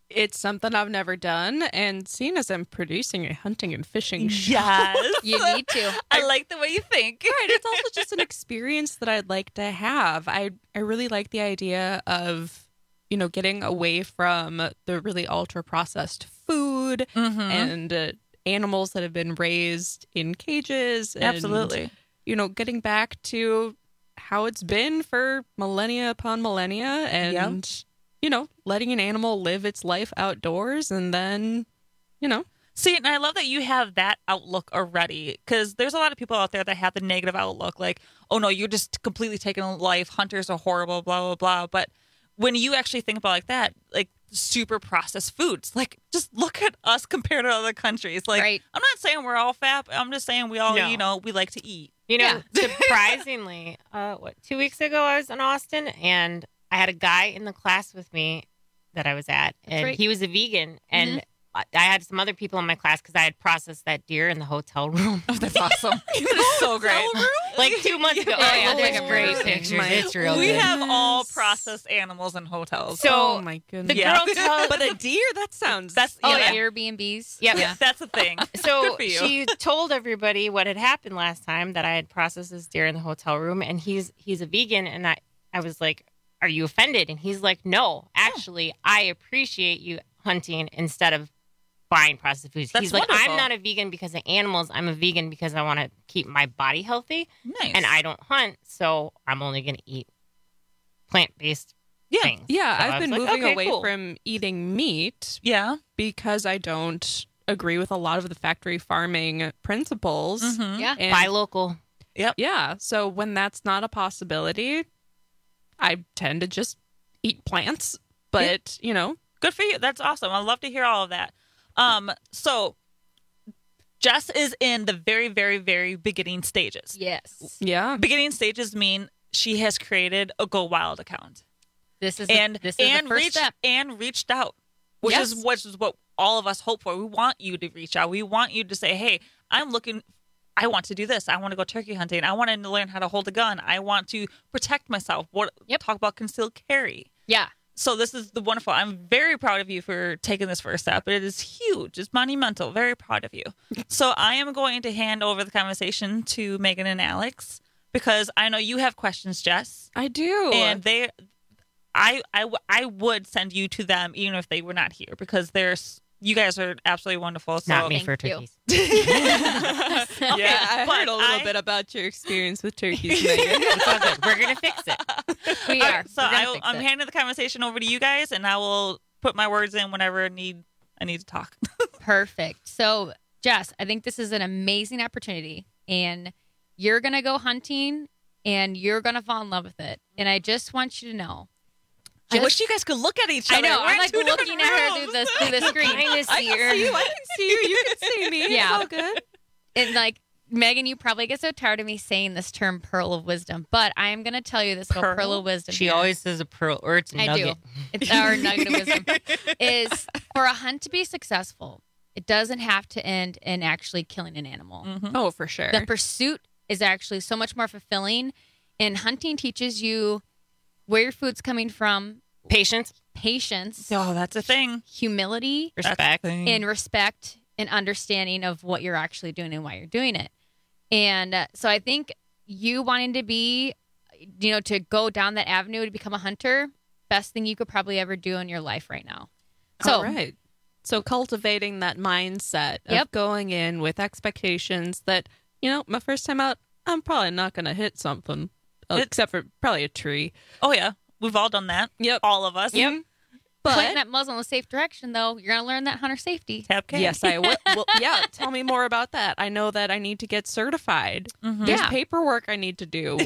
It's something I've never done, and seeing as I'm producing a hunting and fishing show, Yes. You need to. I like the way you think. Right, it's also just an experience that I'd like to have. I I really like the idea of, you know, getting away from the really ultra processed food Mhm. and uh, animals that have been raised in cages. And, Absolutely. you know, getting back to how it's been for millennia upon millennia, and Yep. you know, letting an animal live its life outdoors, and then, you know. See, and I love that you have that outlook already, because there's a lot of people out there that have the negative outlook, like, oh no, you're just completely taking life. Hunters are horrible, blah, blah, blah. But when you actually think about it like that, like super processed foods, like just look at us compared to other countries. Like, Right. I'm not saying we're all fat. I'm just saying we all, No. you know, we like to eat. You know, surprisingly, uh, what, two weeks ago I was in Austin, and I had a guy in the class with me that I was at, and right. he was a vegan, and I I had some other people in my class because I had processed that deer in the hotel room. Oh, that's awesome. That's so great. Like two months ago. Oh, yeah, there's there's great pictures. pictures. My It's real We good. have all processed animals in hotels. So Oh my goodness. the Yeah. girl tells But a deer, that sounds. That's Oh, yeah, Airbnbs. Yep. Yeah. That's a thing. So Good for you. she told everybody what had happened last time, that I had processed this deer in the hotel room, and he's he's a vegan, and I I was like, "Are you offended?" And he's like, "No, actually, I appreciate you hunting instead of buying processed foods." That's he's like, wonderful. "I'm not a vegan because of animals. I'm a vegan because I want to keep my body healthy, Nice. and I don't hunt, so I'm only going to eat plant-based Yeah. things." Yeah, So I I've was been like, moving "Okay, away cool." from eating meat Yeah. because I don't agree with a lot of the factory farming principles. Mhm. Yeah. And- buy local. Yep. Yeah, so when that's not a possibility, I tend to just eat plants. But, you know, Good for you. That's awesome. I love to hear all of that. Um, so Jess is in the very, very, very beginning stages. Yes. yeah. Beginning stages mean she has created a Go Wild account This is and the, this is and the first reached step. and reached out, which Yes. is which is what all of us hope for. We want you to reach out. We want you to say, "Hey, I'm looking. I want to do this. I want to go turkey hunting. I want to learn how to hold a gun. I want to protect myself." What? Yep. Talk about concealed carry. Yeah. So this is the wonderful. I'm very proud of you for taking this first step. It is huge. It's monumental. Very proud of you. So I am going to hand over the conversation to Megan and Alex because I know you have questions, Jess, I do. and they, I, I, w- I would send you to them even if they were not here because there's you guys are absolutely wonderful. So Not me Thank for you. turkeys. yeah, I but heard a little I- bit about your experience with turkeys, Megan. It's all good. We're gonna fix it. We All are. right, so We're gonna I, will- fix I'm it. handing the conversation over to you guys, and I will put my words in whenever I need I need to talk. Perfect. So, Jess, I think this is an amazing opportunity, and you're going to go hunting, and you're going to fall in love with it. And I just want you to know. I wish you guys could look at each I other. know. We're I'm in like two different looking at her rooms. through the, through the screen. I can I see can her. see you. I can see you. You can see me. Yeah. It's all good. And like, Megan, you probably get so tired of me saying this term pearl of wisdom, but I am going to tell you this about Pearl? pearl of wisdom. She here. always says a pearl, or it's a I nugget. do. It's our nugget of wisdom. Is for a hunt to be successful, it doesn't have to end in actually killing an animal. Mm-hmm. Oh, for sure. The pursuit is actually so much more fulfilling. And hunting teaches you where your food's coming from, Patience, patience, Oh, that's a thing. humility, respect. That's a thing. and respect and understanding of what you're actually doing and why you're doing it. And uh, so I think you wanting to be, you know, to go down that avenue to become a hunter, best thing you could probably ever do in your life right now. So, All right. So cultivating that mindset of Yep. going in with expectations that, you know, my first time out, I'm probably not going to hit something, uh, It- except for probably a tree. Oh yeah, we've all done that. Yep. All of us. Yep. pointing But that muzzle in a safe direction, though, you're going to learn that hunter safety. Tap K. yes, I will. Well, yeah, tell me more about that. I know that I need to get certified. Mhm. There's Yeah. paperwork I need to do.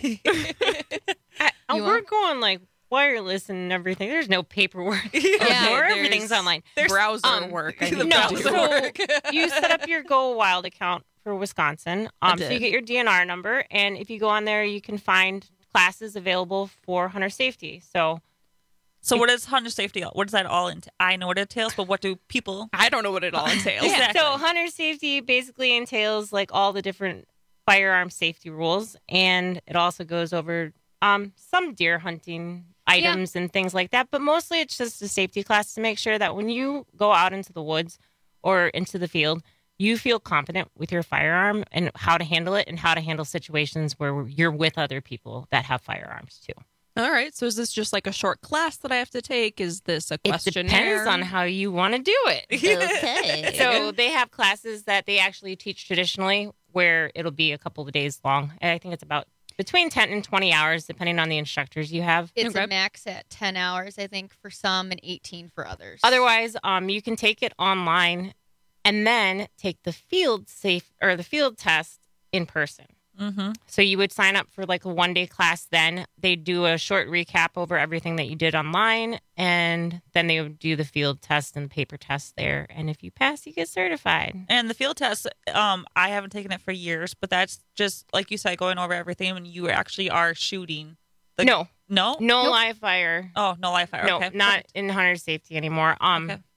I, oh, You we're want- going like wireless and everything. There's no paperwork. Yeah, Or there's everything's online. browser um, work. I the need No, to do. so you set up your Go Wild account for Wisconsin. I Um, so you did. get your D N R number, and if you go on there, you can find classes available for hunter safety. So So what is hunter safety? What does that all entail? I know what it entails, but what do people? I don't know what it all entails. yeah, Exactly. so hunter safety basically entails like all the different firearm safety rules, and it also goes over um, some deer hunting items and things like that. But mostly it's just a safety class to make sure that when you go out into the woods or into the field, you feel confident with your firearm and how to handle it and how to handle situations where you're with other people that have firearms too. All right. So is this just like a short class that I have to take? Is this a questionnaire? It depends on how you want to do it. Okay. So they have classes that they actually teach traditionally where it'll be a couple of days long. I think it's about between ten and twenty hours, depending on the instructors you have. It's a max at ten hours, I think, for some and eighteen for others. Otherwise, um, you can take it online and then take the field safe or the field test in person. Mm-hmm. So you would sign up for like a one day class. Then they do a short recap over everything that you did online. And then they would do the field test and the paper test there. And if you pass, you get certified. And the field test, um, I haven't taken it for years, but that's just, like you said, going over everything when you actually are shooting. The, no. No? No Nope. live fire. Oh, no live fire. No, Okay. not in hunter safety anymore. Um, Okay.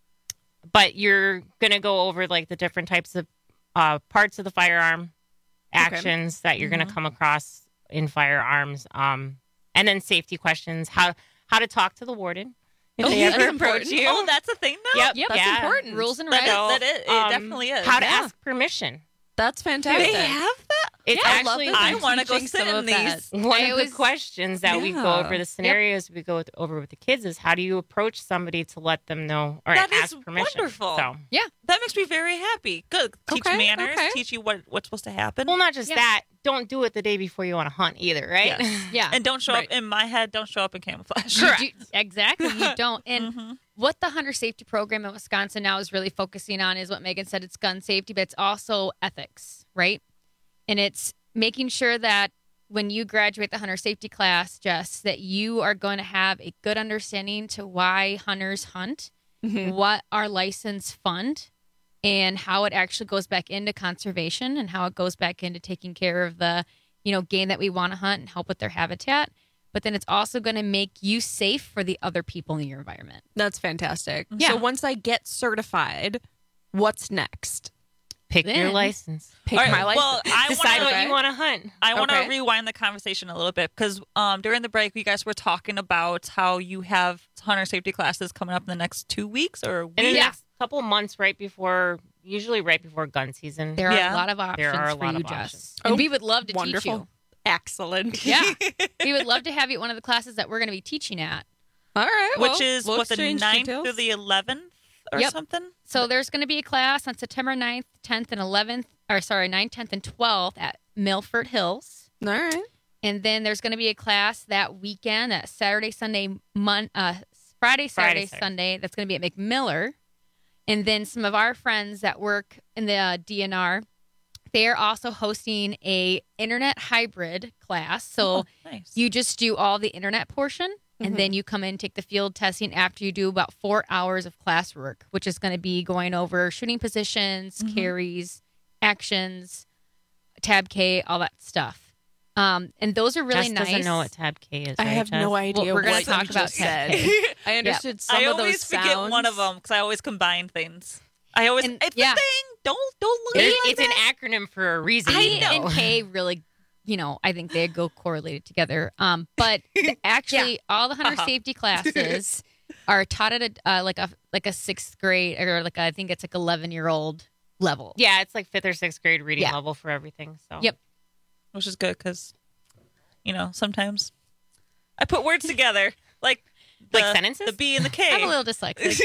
But you're going to go over like the different types of uh, parts of the firearm, actions that you're Mm-hmm. going to come across in firearms, um, and then safety questions, how how to talk to the warden if Oh, they yeah, ever that's approach important. you. Oh, that's a thing now? Yep, Yep, yeah. that's important. Rules and That regs. is- that is- it Um, definitely is. How to Yeah. ask permission. That's fantastic. They have that? It's Yeah, I love actually that. I want to go teaching sit some in of that. these. one I of always- the questions that we go Yeah. over, the scenarios we go with, over with the kids is how do you approach somebody to let them know or That ask is permission? wonderful. So, Yeah. That makes me very happy. Good. Teach Okay, manners, okay. teach you what, what's supposed to happen. well, not just Yeah. that. Don't do it the day before you want to hunt either, right? Yes. Yeah. And don't show Right. up, in my head, don't show up in camouflage. You do- exactly. You don't. And Mhm. what the hunter safety program in Wisconsin now is really focusing on is what Megan said. It's gun safety, but it's also ethics, right? And it's making sure that when you graduate the hunter safety class, Jess, that you are going to have a good understanding to why hunters hunt, Mhm. what our license fund, and how it actually goes back into conservation and how it goes back into taking care of the, you know, game that we want to hunt and help with their habitat. But then it's also going to make you safe for the other people in your environment. That's fantastic. Yeah. So once I get certified, what's next? Pick your Then- license. Pick All right, my license. well, I Decide wanna- what you want to hunt. I want to Okay. rewind the conversation a little bit because um, during the break, you guys were talking about how you have hunter safety classes coming up in the next two weeks or In the week. next couple months, right before, usually right before gun season. There Yeah. are a lot of There options are a for lot you, of Jess. options. And Oh, we would love to wonderful. teach you. Excellent. Yeah. We would love to have you at one of the classes that we're going to be teaching at. All right. Which well, is we'll what, the exchange ninth details. through the eleventh or Yep. something? So there's going to be a class on September ninth, tenth, and eleventh, or sorry, ninth, tenth, and twelfth at Milford Hills. All right. And then there's going to be a class that weekend, that Saturday, Sunday, Mon- uh, Friday, Saturday, Friday, Saturday. Sunday. That's going to be at McMiller. And then some of our friends that work in the uh, D N R, they are also hosting a internet hybrid class. So Oh, nice. you just do all the internet portion, and Mhm. then you come in and take the field testing after you do about four hours of classwork, which is going to be going over shooting positions, Mhm. carries, actions, tab K, all that stuff. Um, and those are really Jess nice. doesn't know what tab K is. I right, have Jess? no idea we're gonna what talk you about just tab said. K. I understood some I of always those forget sounds. one of them because I always combine things. I always, And- it's yeah. a thing. Don't, don't look at There's- it like it's an that. acronym for a reason. I you know. and K really, you know, I think they go correlated together. Um, but the- actually, all the hunter Uh-huh. safety classes are taught at a uh, like a like a sixth grade or like a, I think it's like eleven year old level. Yeah, it's like fifth or sixth grade reading Yeah. level for everything. So Yep. Which is good because, you know, sometimes I put words together like the, Like sentences? the B and the K. I'm a little dyslexic.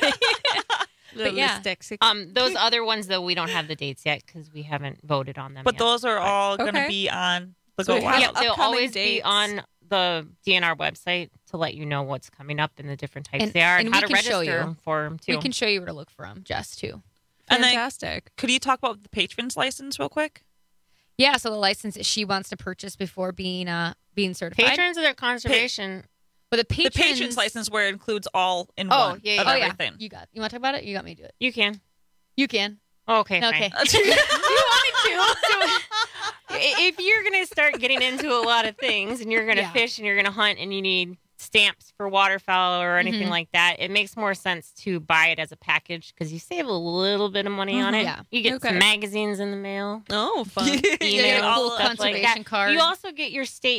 But yeah. Um, those other ones though, we don't have the dates yet because we haven't voted on them. But yet. those are all going to Okay. be on the So Go we Wild. have Yep, they'll upcoming always be dates. on the D N R website to let you know what's coming up and the different types And- they are and, and how we to can show register you. for them too. We can show you where to look for them, Jess, too. And then- Fantastic. Could you talk about the patron's license real quick? Yeah, so the license that she wants to purchase before being uh being certified. Patrons of their conservation. But the patrons, The patron's license where it includes all in Oh, one yeah, of yeah. Oh yeah, everything. you got. You want to talk about it? You got me to do it. You can. You can. Okay. Okay. Fine. you want me to? I- if you're going to start getting into a lot of things and you're going to Yeah. fish and you're going to hunt and you need stamps for waterfowl or anything Mhm. like that, it makes more sense to buy it as a package because you save a little bit of money on Mhm. it. Yeah. You get Okay. some magazines in the mail. Oh, fun. You Yeah, know, all stuff conservation like that. card. You also get your state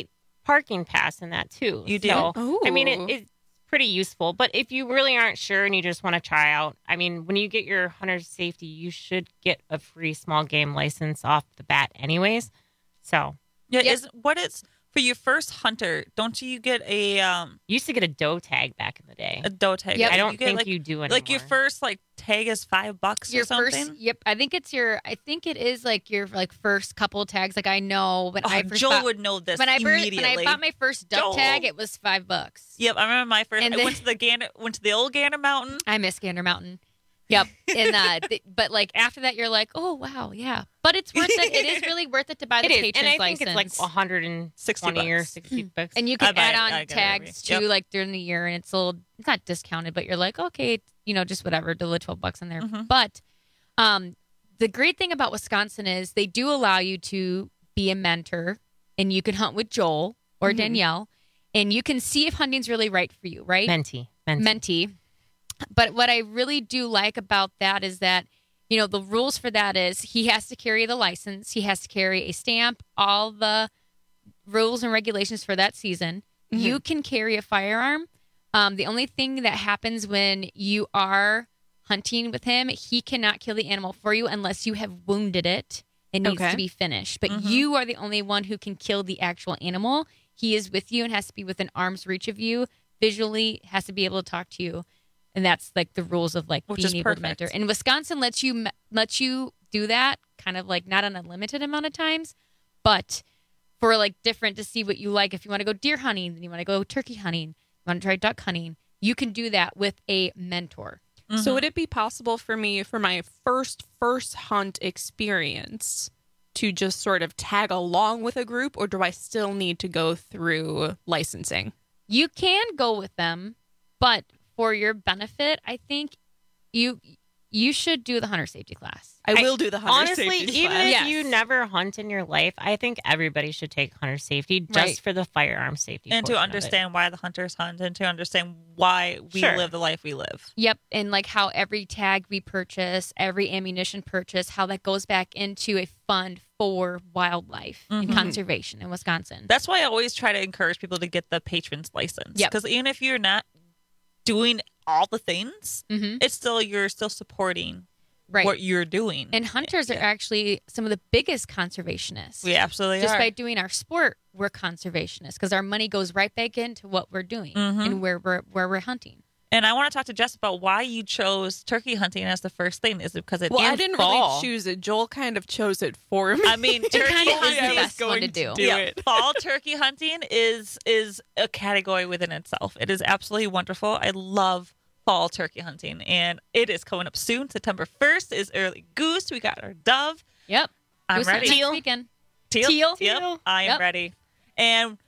parking pass in that too. You do? So, I mean, it, Ooh. it's pretty useful. But if you really aren't sure and you just want to try out, I mean, when you get your hunter safety, you should get a free small game license off the bat anyways. So Yeah, Yep. is what it's for your first hunter. Don't you get a um? you used to get a doe tag back in the day. A doe tag. Yep. I don't you get, think like, you do anymore. Like your first like tag is five bucks Your or something. first, yep. I think it's your. I think it is like your like first couple tags. Like I know when Oh, I first Joel bought, would know this when I first, immediately. when I bought my first duck Joel. tag, it was five bucks. Yep, I remember my first. And I then- went to the Gander, went to the old Gander Mountain. I miss Gander Mountain. Yep. And uh, th- but like after that, you're like, oh wow, yeah. But it's worth it. It is really worth it to buy the It is, patrons and I license. think it's like one hundred sixty or bucks. sixty bucks. And you I can buy add it- on I get it tags every- too, yep. like during the year, and it's a little, it's not discounted, but you're like, okay, it's, you know, just whatever, the little twelve bucks in there. Mhm. But um, the great thing about Wisconsin is they do allow you to be a mentor, and you can hunt with Joel or Mhm. Danielle, and you can see if hunting's really right for you, right? Mentee. Mentee. Mentee. But what I really do like about that is that, you know, the rules for that is he has to carry the license, he has to carry a stamp, all the rules and regulations for that season. Mhm. You can carry a firearm. Um, the only thing that happens when you are hunting with him, he cannot kill the animal for you unless you have wounded it. It needs Okay. to be finished. But Mhm. you are the only one who can kill the actual animal. He is with you and has to be within arm's reach of you. Visually, has to be able to talk to you. And that's like the rules of like Which being is able perfect. to mentor. And Wisconsin lets you me- lets you do that kind of like not an unlimited amount of times, but for like different to see what you like. If you want to go deer hunting, then you want to go turkey hunting, you want to try duck hunting, you can do that with a mentor. So would it be possible for me for my first first hunt experience to just sort of tag along with a group, or do I still need to go through licensing? You can go with them, but for your benefit, I think you you should do the hunter safety class. I will do the hunter Honestly, safety even class. if Yes. you never hunt in your life, I think everybody should take hunter safety just Right. for the firearm safety. and to portion of it. understand why the hunters hunt and to understand why we Sure. live the life we live. Yep, and like how every tag we purchase, every ammunition purchase, how that goes back into a fund for wildlife and Mhm. conservation in Wisconsin. That's why I always try to encourage people to get the patron's license. Yep. Because even if you're not doing all the things, Mhm. it's still you're still supporting Right. what you're doing. And hunters are actually some of the biggest conservationists. We absolutely Just are. by doing our sport, we're conservationists because our money goes right back into what we're doing Mhm. and where we're where we're hunting. And I want to talk to Jess about why you chose turkey hunting as the first thing. Is it because it's Well, in I didn't fall? really choose it. Joel kind of chose it for me. I mean, turkey kind of is hunting the I best was one to going do. to yeah, it. fall turkey hunting is is a category within itself. It is absolutely wonderful. I love fall turkey hunting, and it is coming up soon. September first is early goose. We got our dove. Yep. I'm Goose hunt ready. next weekend. Teal. Teal. Yep, Teal. I am Yep. ready. And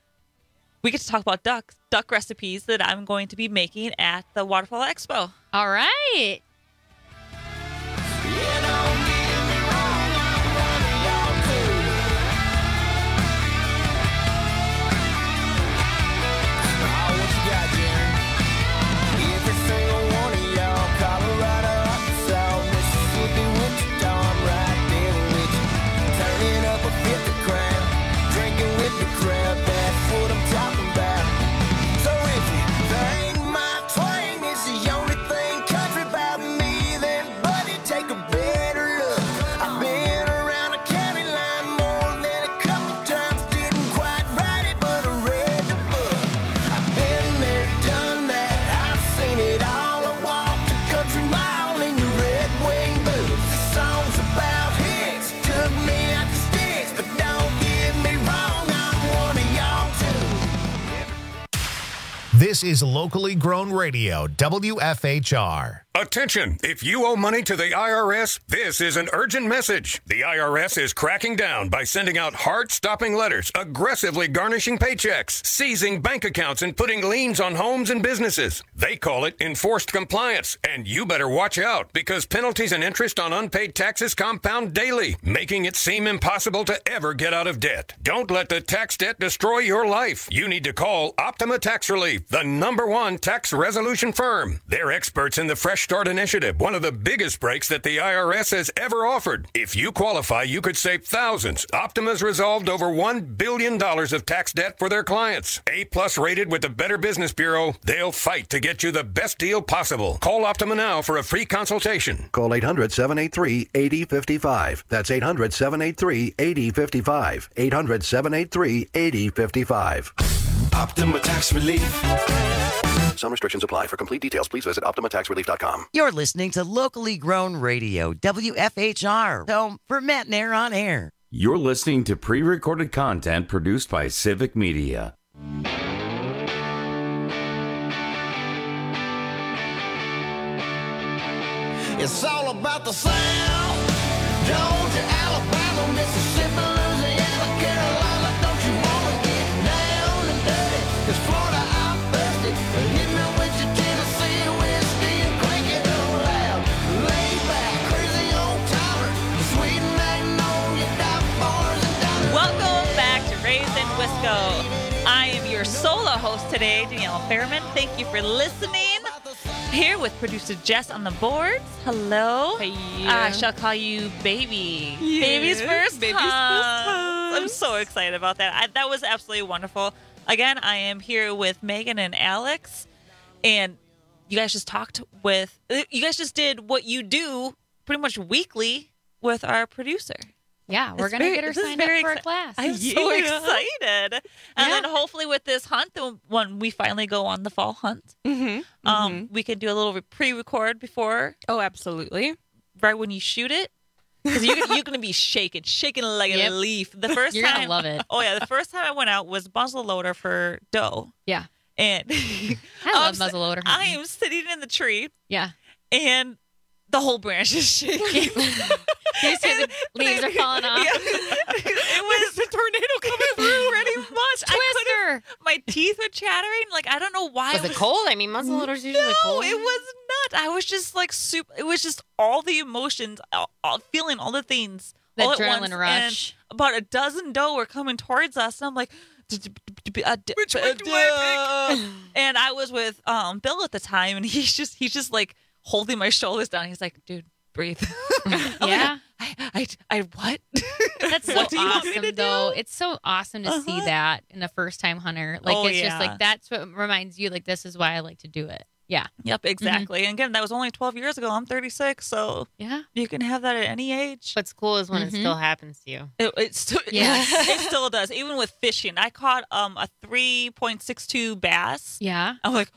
we get to talk about duck duck recipes that I'm going to be making at the Waterfall Expo. All right. This is locally grown radio, W F H R. Attention! If you owe money to the I R S, this is an urgent message. The I R S is cracking down by sending out heart-stopping letters, aggressively garnishing paychecks, seizing bank accounts, and putting liens on homes and businesses. They call it enforced compliance, and you better watch out because penalties and interest on unpaid taxes compound daily, making it seem impossible to ever get out of debt. Don't let the tax debt destroy your life. You need to call Optima Tax Relief, the number one tax resolution firm. They're experts in the fresh Fresh Start Initiative, one of the biggest breaks that the I R S has ever offered. If you qualify, you could save thousands. Optima's resolved over one billion dollars of tax debt for their clients. A-plus rated with the Better Business Bureau, they'll fight to get you the best deal possible. Call Optima now for a free consultation. Call eight hundred, seven eight three, eight zero five five. That's eight hundred, seven eight three, eight zero five five. eight hundred, seven eight three, eight zero five five. Optima Tax Relief. Some restrictions apply. For complete details, please visit optima tax relief dot com. You're listening to locally grown radio, W F H R, home for Matt and Air on Air. You're listening to pre-recorded content produced by Civic Media. It's all about the sound. Georgia, Alabama, Mississippi, Louisiana, Carolina. Don't you wanna get down and dirty? 'Cause Florida, I'm thirsty. Hit me with your Tennessee whiskey and crank it up loud. Lay back, crazy old timer. Sweet magnolia, dock bars and down. Welcome back to Raised in Wisco. I am your solo host today, Danielle Fairman. Thank you for listening. Here with producer Jess on the boards. Hello. Hey. I shall call you baby. Yeah. Baby's first Baby's time. first time. I'm so excited about that. I, that was absolutely wonderful. Again, I am here with Megan and Alex, and you guys just talked with, you guys just did what you do pretty much weekly with our producer. Yeah, we're It's going to very- get her this is signed up very for a exci- class. I'm so excited. And then hopefully with this hunt, the- when we finally go on the fall hunt, Mm-hmm. um, Mm-hmm. we can do a little pre-record before. Oh, absolutely. Right when you shoot it. Because you're, you're going to be shaking, shaking like Yep. a leaf. The first You're time, gonna love it. Oh, yeah. The first time I went out was muzzleloader for doe. Yeah. And I I'm love s- muzzleloader I hunting. am sitting in the tree. Yeah. And the whole branch is shaking. You see the leaves are falling off. Yeah. It was a tornado coming through pretty much. I couldn't, my teeth were chattering. Like, I don't know why. Was it cold? I mean, muzzleloaders usually no, cold. it was not. I was just like super. It was just all the emotions, all, all, feeling all the things. The all at adrenaline once. rush. And about a dozen doe were coming towards us, and I'm like, which one do I pick? And I was with um Bill at the time, and he's just he's just like holding my shoulders down. He's like, dude, breathe. Yeah. I, I, I, what? That's so What do you want me awesome, to though. It's so awesome to see Uh-huh. that in a first time hunter. Like, Oh, it's just yeah. like, that's what reminds you, like, this is why I like to do it. Yeah. Yep, exactly. And again, that was only twelve years ago. I'm thirty-six, so yeah, you can have that at any age. What's cool is when it Mhm. still happens to you. It, it, still, Yes. it still does. Even with fishing, I caught um a three point six two bass. Yeah. I'm like,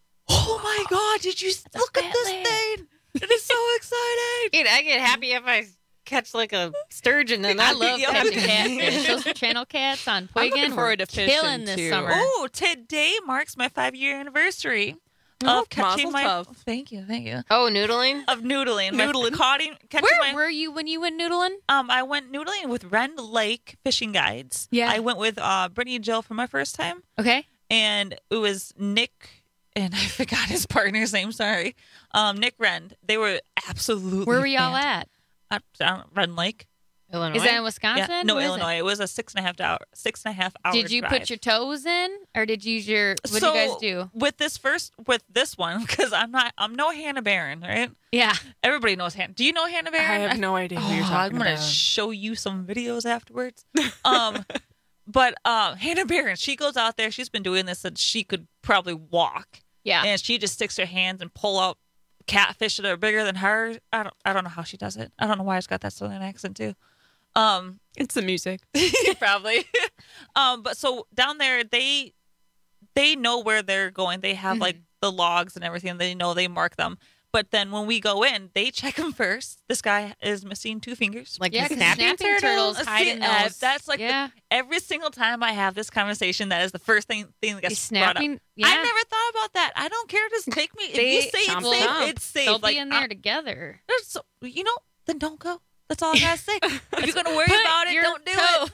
oh my god! Did you look at this thing? It is so exciting. Dude, I get happy if I catch like a sturgeon. And I that- love yeah. catching catfish. Those channel cats on I'm looking Poigan forward were to fishing, killing this too. summer. Oh, today marks my five year anniversary Oh, of catching mazel my. tov. Thank you, thank you. Oh, noodling? Of noodling, my- Noodling. catching, catching Where my. were you when you went noodling? Um, I went noodling with Rend Lake Fishing Guides. Yeah. I went with uh Brittany and Jill for my first time, Okay. and it was Nick and I forgot his partner's name. Sorry, um, Nick Rend. They were absolutely. Where were y'all fant- at? At uh, Rend Lake. Illinois? Is that in Wisconsin? Yeah. No, Where is Illinois. It? was a six and a half hour, six and a half hour. Did you drive. put your toes in, or did you use your? What so do you guys do? with this first with this one? Because I'm not. I'm no Hannah Barron, right? Yeah. Everybody knows Hannah. Do you know Hannah I Barron? have no idea who you're Oh, talking I'm gonna about. show you some videos afterwards. Um, but um, Hannah Barron, she goes out there. She's been doing this since she could probably walk. Yeah. And she just sticks her hands and pull out catfish that are bigger than her. I don't. I don't know how she does it. I don't know why it's got that southern accent too. Um, It's the music. probably. um, but so down there, they they know where they're going. They have like the logs and everything. They know they mark them. But then when we go in, they check them first. This guy is missing two fingers. Like Yeah, the 'cause snapping, snapping turtles? turtles Uh, hide see, in uh, those. that's like the- yeah. every single time I have this conversation, that is the first thing thing that You gets brought up. snapping. Yeah. I never thought about that. I don't care. Just take me. If They you say it's chomp safe, chomp. it's safe. They'll like, be in there I'm- together. there's so, you know, then don't go. That's all I gotta say. If you're gonna worry Put about it, your don't do toe.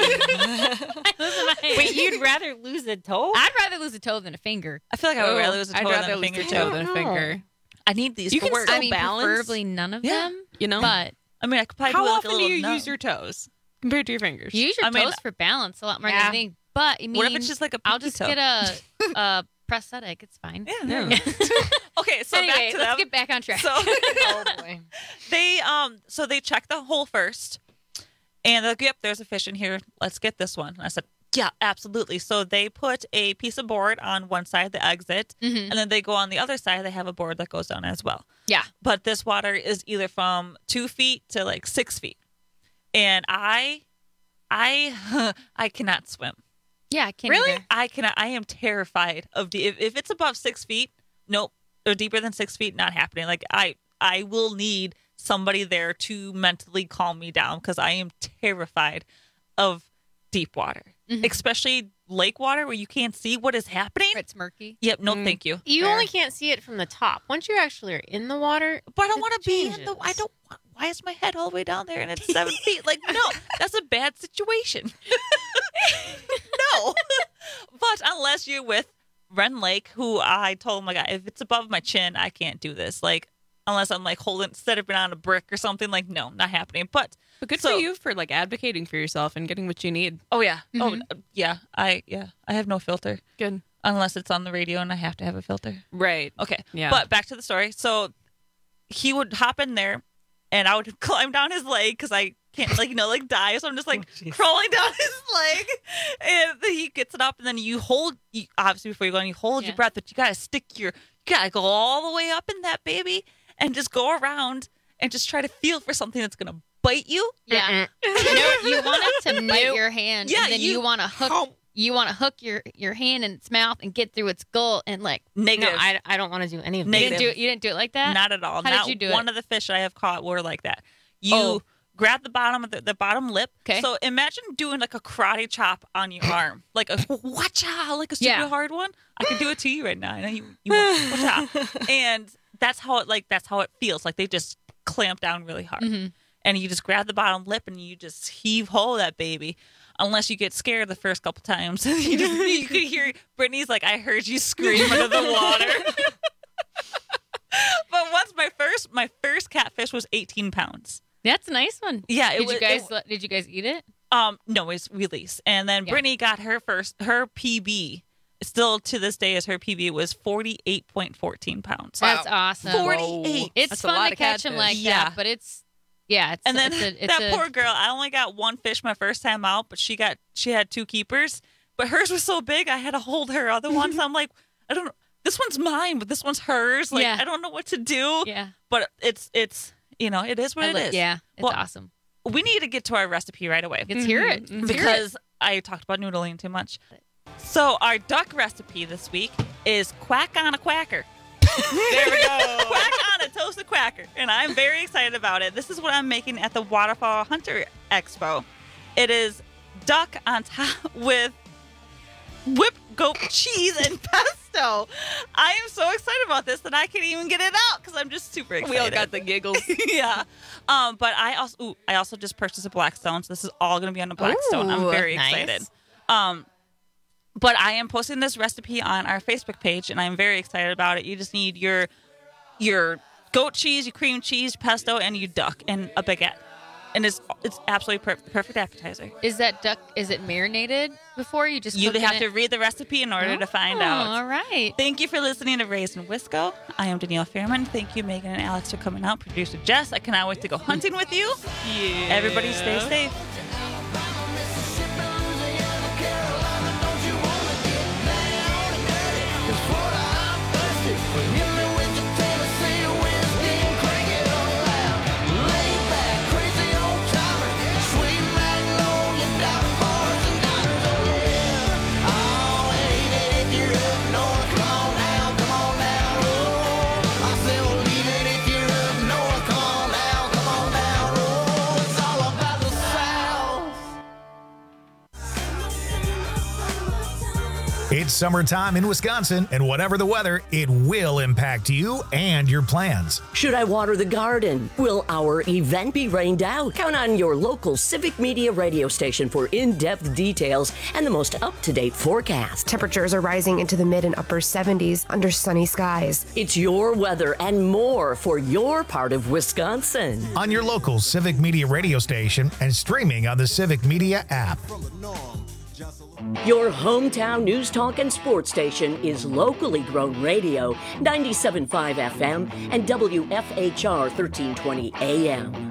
it. Listen, my- Wait, you'd rather lose a toe? I'd rather lose a toe than a finger. I feel like I would Oh, rather lose a toe I'd than rather a lose finger a too. toe than a No. finger. I need these You for can work. still I mean, balance. preferably none of Yeah. them. You know? But I mean, I could probably How do like often a do little you nut. use your toes compared to your fingers? you use your I mean, toes for balance a lot more yeah. than you think. But I mean, What if it's just like a I'll pinky just toe? get a a prosthetic. It's fine. Yeah. yeah. Okay, so anyway, back to let's them. get back on track. So, oh boy. They um so they check the hole first, and they're like, "Yep, there's a fish in here. Let's get this one." And I said, "Yeah, absolutely." So they put a piece of board on one side of the exit, Mhm. and then they go on the other side. They have a board that goes down as well. Yeah. But this water is either from two feet to like six feet, and I, I, I cannot swim. Yeah, I can't Really? either. I cannot. I am terrified of deep. If, if it's above six feet, nope. Or deeper than six feet, not happening. Like I, I will need somebody there to mentally calm me down because I am terrified of deep water, Mhm. especially lake water where you can't see what is happening. It's murky. Yep. No, Mm. thank you. You Fair. only can't see it from the top. Once you actually are in the water, But I don't want to be in changes. the. I don't. want- Why is my head all the way down there and it's seven feet? Like no, that's a bad situation. No, but unless you're with Ren Lake, who I told my guy, if it's above my chin, I can't do this. Like, unless I'm like holding, stepping on a brick or something, like, no, not happening. But, But good so- for you for like advocating for yourself and getting what you need. oh yeah, Mhm. oh uh, yeah, I yeah, I have no filter Good. unless it's on the radio and I have to have a filter. Right. Okay, Yeah. But back to the story. So he would hop in there, and I would climb down his leg because I can't, like, you know, like die. So I'm just like crawling down his leg, and then he gets it up, and then you hold. You, obviously, before you go on, you hold Yeah. your breath, but you gotta stick your, you gotta go all the way up in that baby, and just go around and just try to feel for something that's gonna bite you. Yeah. You know, you want it to bite your hand, Yeah, and then you- you, want to hook. You want to hook your, your hand in its mouth and get through its gull and like. Negative. No, I, I don't want to do any of You that. didn't do it. You didn't do it like that. Not at all. How Not did you do one it? of the fish I have caught were like that. You Oh. grab the bottom of the, the bottom lip. Okay. So imagine doing like a karate chop on your arm, like a watch out, like a super Yeah. hard one. I can do it to you right now. I know you. You want watch out. And that's how it like that's how it feels. Like they just clamp down really hard, Mhm. and you just grab the bottom lip and you just heave ho that baby. Unless you get scared the first couple times, you just you could hear Brittany's like, "I heard you scream under the water." But once my first my first catfish was eighteen pounds. That's a nice one. Yeah, it Did was. you guys? it- let- did you guys eat it? um, no, it's release, and then Yeah. Brittany got her first her P B. Still to this day, is her P B was forty eight point fourteen pounds. That's awesome. forty-eight. It's That's a fun lot to of catch them catfish. like Yeah. that, but it's yeah. It's And then it's a, it's that a, poor girl, I only got one fish my first time out, but she got she had two keepers. But hers was so big, I had to hold her other one. So I'm like, I don't know. This one's mine, but this one's hers. Like Yeah. I don't know what to do. Yeah. But it's it's you know it is what I it li- is. Yeah, it's Well, awesome. We need to get to our recipe right away. Let's hear it. Let's hear it. because I talked about noodling too much. So our duck recipe this week is quack on a quacker. There we go. Quack on a toasted quacker. And I'm very excited about it. This is what I'm making at the Waterfall Hunter Expo. It is duck on top with whipped goat cheese and pesto. I am so excited about this that I can't even get it out because I'm just super excited. We all got the giggles. Yeah. Um, but I also ooh, I also just purchased a Blackstone, so this is all going to be on a Blackstone. I'm Ooh, very nice. excited. Um, but I am posting this recipe on our Facebook page, and I'm very excited about it. You just need your your goat cheese, your cream cheese, pesto, and your duck, and a baguette, and it's it's absolutely per- perfect appetizer. Is that duck? Is it marinated before you just? You cook have in to it? read the recipe in order to find Oh, out. All right. Thank you for listening to Raised in Wisco. I am Danielle Fairman. Thank you, Megan and Alex, for coming out. Producer Jess, I cannot wait to go hunting with you. Yeah. Everybody stay safe. It's summertime in Wisconsin, and whatever the weather, it will impact you and your plans. Should I water the garden? Will our event be rained out? Count on your local Civic Media radio station for in-depth details and the most up-to-date forecast. Temperatures are rising into the mid and upper seventies under sunny skies. It's your weather and more for your part of Wisconsin. On your local Civic Media radio station and streaming on the Civic Media app. Your hometown news, talk, and sports station is locally grown radio, ninety-seven point five F M and W F H R thirteen twenty A M.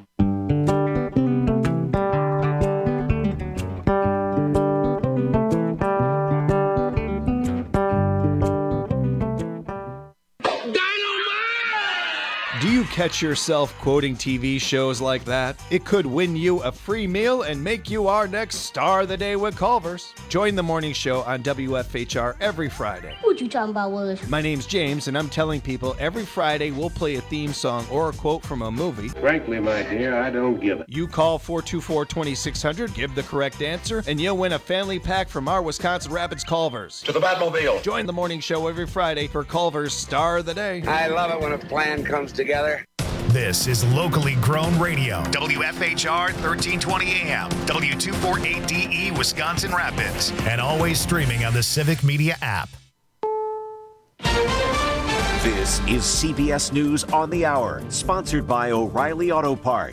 Do you catch yourself quoting T V shows like that? It could win you a free meal and make you our next star of the day with Culver's. Join the morning show on W F H R every Friday. What you talking about, Willis? My name's James, and I'm telling people every Friday we'll play a theme song or a quote from a movie. Frankly, my dear, I don't give it. You call four two four, two six zero zero, give the correct answer, and you'll win a family pack from our Wisconsin Rapids Culver's. To the Batmobile. Join the morning show every Friday for Culver's Star of the Day. I love it when a plan comes together. This is locally grown radio. W F H R thirteen twenty A M, W two forty-eight D E, Wisconsin Rapids, and always streaming on the Civic Media app. This is C B S News on the Hour, sponsored by O'Reilly Auto Parts.